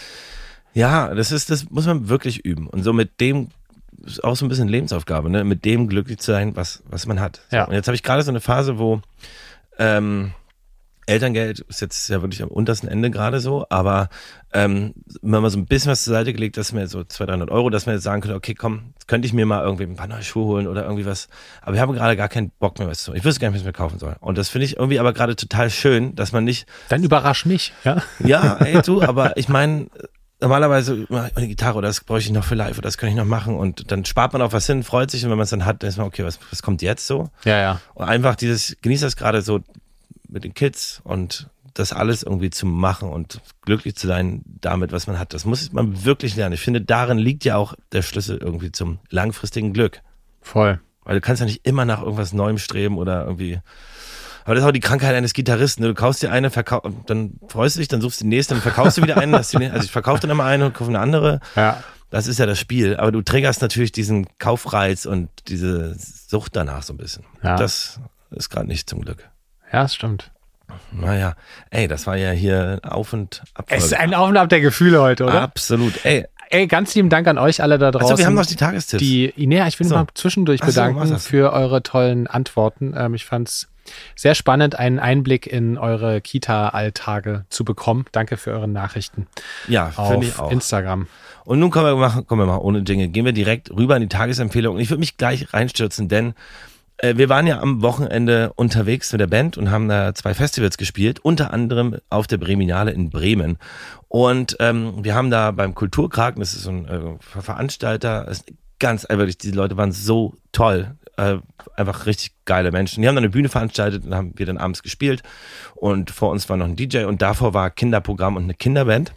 Ja, das ist, das muss man wirklich üben. Und so mit dem, ist auch so ein bisschen Lebensaufgabe, ne? Mit dem glücklich zu sein, was, was man hat. So. Ja. Und jetzt habe ich gerade so eine Phase, wo ähm, Elterngeld ist jetzt ja wirklich am untersten Ende gerade so, aber ähm, wenn man so ein bisschen was zur Seite gelegt, dass mir so zweihundert, dreihundert Euro, dass man jetzt sagen könnte, okay, komm, jetzt könnte ich mir mal irgendwie ein paar neue Schuhe holen oder irgendwie was, aber ich habe gerade gar keinen Bock mehr, was zu tun. Ich wüsste gar nicht, was ich mir kaufen soll. Und das finde ich irgendwie aber gerade total schön, dass man nicht, Dann überrasch mich, ja? ja, ey, du, aber ich meine, normalerweise eine Gitarre oder das bräuchte ich noch für live oder das kann ich noch machen und dann spart man auf was hin, freut sich und wenn man es dann hat, dann ist man, okay, was, was kommt jetzt so? Ja, ja. Und einfach dieses, genießt das gerade so mit den Kids und das alles irgendwie zu machen und glücklich zu sein damit, was man hat. Das muss man wirklich lernen. Ich finde, darin liegt ja auch der Schlüssel irgendwie zum langfristigen Glück. Voll. Weil du kannst ja nicht immer nach irgendwas Neuem streben oder irgendwie. Aber das ist auch die Krankheit eines Gitarristen. Du kaufst dir eine, verkau- dann freust du dich, dann suchst du die nächste, dann verkaufst du wieder eine. Hast du die, also ich verkaufe dann immer eine und kaufe eine andere. Ja. Das ist ja das Spiel. Aber du triggerst natürlich diesen Kaufreiz und diese Sucht danach so ein bisschen. Ja. Das ist gerade nicht zum Glück. Ja, das stimmt. Naja, ey, das war ja hier Auf- und Ab. Es ist ein Auf und Ab der Gefühle heute, oder? Absolut. Ey, Ey, ganz lieben Dank an euch alle da draußen. also wir haben noch die Tagestipps. Die, nee, ich will So. mal zwischendurch Ach so, bedanken was hast du? für eure tollen Antworten. Ähm, ich fand's sehr spannend, einen Einblick in eure Kita-Alltage zu bekommen. Danke für eure Nachrichten ja, finde ich auf auch. Instagram. Und nun kommen wir, machen, kommen wir mal ohne Dinge. Gehen wir direkt rüber in die Tagesempfehlung. Ich würde mich gleich reinstürzen, denn äh, wir waren ja am Wochenende unterwegs mit der Band und haben da zwei Festivals gespielt, unter anderem auf der Breminale in Bremen. Und ähm, wir haben da beim Kulturkraken, das ist so ein äh, Veranstalter, das ist ganz ehrlich, die Leute waren so toll. Äh, einfach richtig geile Menschen. Die haben dann eine Bühne veranstaltet und haben wir dann abends gespielt. Und vor uns war noch ein D J und davor war Kinderprogramm und eine Kinderband.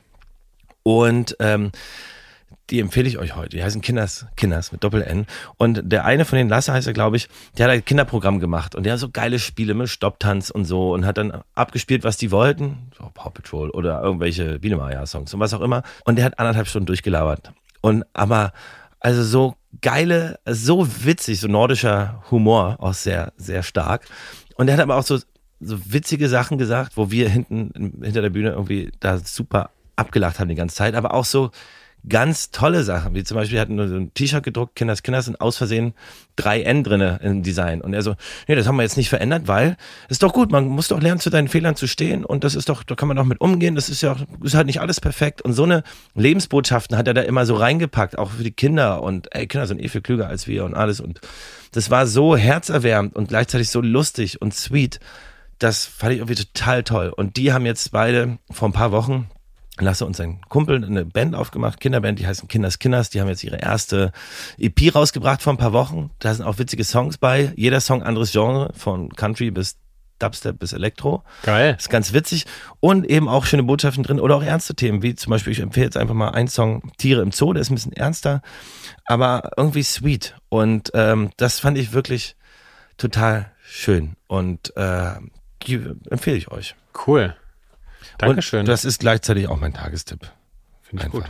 Und ähm, die empfehle ich euch heute. Die heißen Kinders, Kinders mit Doppel-N. Und der eine von den, Lasse heißt er, glaube ich, der hat ein Kinderprogramm gemacht. Und der hat so geile Spiele mit Stopptanz und so und hat dann abgespielt, was die wollten. So Paw Patrol oder irgendwelche Biene Maya-Songs und was auch immer. Und der hat anderthalb Stunden durchgelabert. Und aber, also so geile, so witzig, so nordischer Humor, auch sehr, sehr stark. Und der hat aber auch so, so witzige Sachen gesagt, wo wir hinten, hinter der Bühne irgendwie da super abgelacht haben die ganze Zeit, aber auch so ganz tolle Sachen, wie zum Beispiel, wir hatten nur so ein T-Shirt gedruckt, Kinders, Kinders, sind aus Versehen drei N drinne im Design. Und er so, nee, das haben wir jetzt nicht verändert, weil ist doch gut, man muss doch lernen, zu deinen Fehlern zu stehen und das ist doch, da kann man doch mit umgehen, das ist ja auch, ist halt nicht alles perfekt. Und so eine Lebensbotschaften hat er da immer so reingepackt, auch für die Kinder und ey, Kinder sind eh viel klüger als wir und alles und das war so herzerwärmend und gleichzeitig so lustig und sweet. Das fand ich irgendwie total toll. Und die haben jetzt beide vor ein paar Wochen, Lasse und sein Kumpel, eine Band aufgemacht, Kinderband, die heißen Kinders Kinders. Die haben jetzt ihre erste E P rausgebracht vor ein paar Wochen. Da sind auch witzige Songs bei. Jeder Song anderes Genre, von Country bis Dubstep bis Elektro. Geil. Ist ganz witzig. Und eben auch schöne Botschaften drin oder auch ernste Themen, wie zum Beispiel, ich empfehle jetzt einfach mal einen Song, Tiere im Zoo, der ist ein bisschen ernster, aber irgendwie sweet. Und ähm, das fand ich wirklich total schön. Und äh, die empfehle ich euch. Cool. Dankeschön. Und das ist gleichzeitig auch mein Tagestipp. Finde ich gut.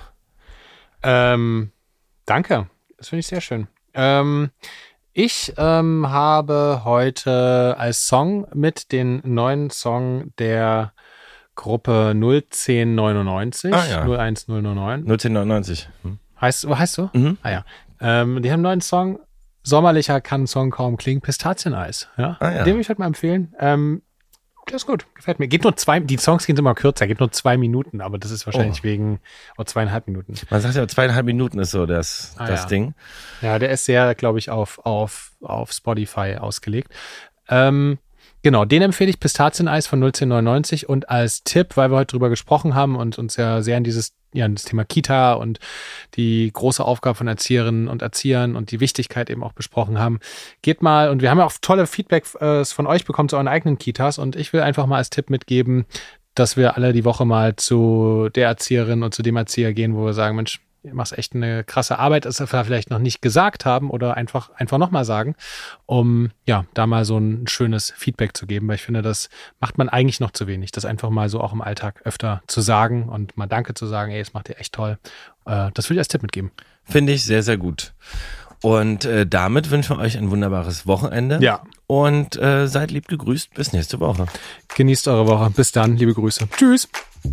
Ähm, danke. Das finde ich sehr schön. Ähm, ich ähm, habe heute als Song mit den neuen Song der Gruppe null zehn neunundneunzig. Ah, ja. null eins null null neun. null zehn neunundneunzig. Hm. Heißt, heißt so? Mhm. Ah ja. Ähm, die haben einen neuen Song. Sommerlicher kann ein Song kaum klingen. Pistazieneis. Ja? Ah, ja. Den will ich heute mal empfehlen. Ähm, der ist gut. Gefällt mir. Geht nur zwei, die Songs gehen immer kürzer. Geht nur zwei Minuten, aber das ist wahrscheinlich oh. wegen oh, zweieinhalb Minuten. Man sagt ja, zweieinhalb Minuten ist so das, Ah, das ja. Ding. Ja, der ist sehr, glaube ich, auf, auf, auf Spotify ausgelegt. Ähm, genau, den empfehle ich, Pistazieneis von null zehn neunundneunzig und als Tipp, weil wir heute drüber gesprochen haben und uns ja sehr in dieses, ja, in das Thema Kita und die große Aufgabe von Erzieherinnen und Erziehern und die Wichtigkeit eben auch besprochen haben. Geht mal, und wir haben ja auch tolle Feedback äh, von euch bekommen zu euren eigenen Kitas und ich will einfach mal als Tipp mitgeben, dass wir alle die Woche mal zu der Erzieherin und zu dem Erzieher gehen, wo wir sagen, Mensch, ihr macht echt eine krasse Arbeit, das wir vielleicht noch nicht gesagt haben oder einfach, einfach nochmal sagen, um ja, da mal so ein schönes Feedback zu geben, weil ich finde, das macht man eigentlich noch zu wenig, das einfach mal so auch im Alltag öfter zu sagen und mal Danke zu sagen, ey, das macht ihr echt toll. Äh, das will ich als Tipp mitgeben. Finde ich sehr, sehr gut. Und äh, damit wünschen wir euch ein wunderbares Wochenende. Ja. Und äh, seid lieb gegrüßt. Bis nächste Woche. Genießt eure Woche. Bis dann. Liebe Grüße. Tschüss.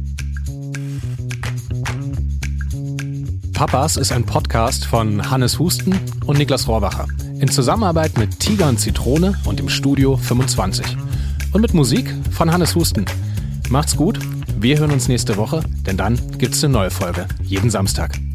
Papas ist ein Podcast von Hannes Husten und Niklas Rohrbacher. In Zusammenarbeit mit Tiger und Zitrone und dem Studio fünfundzwanzig. Und mit Musik von Hannes Husten. Macht's gut. Wir hören uns nächste Woche, denn dann gibt's eine neue Folge. Jeden Samstag.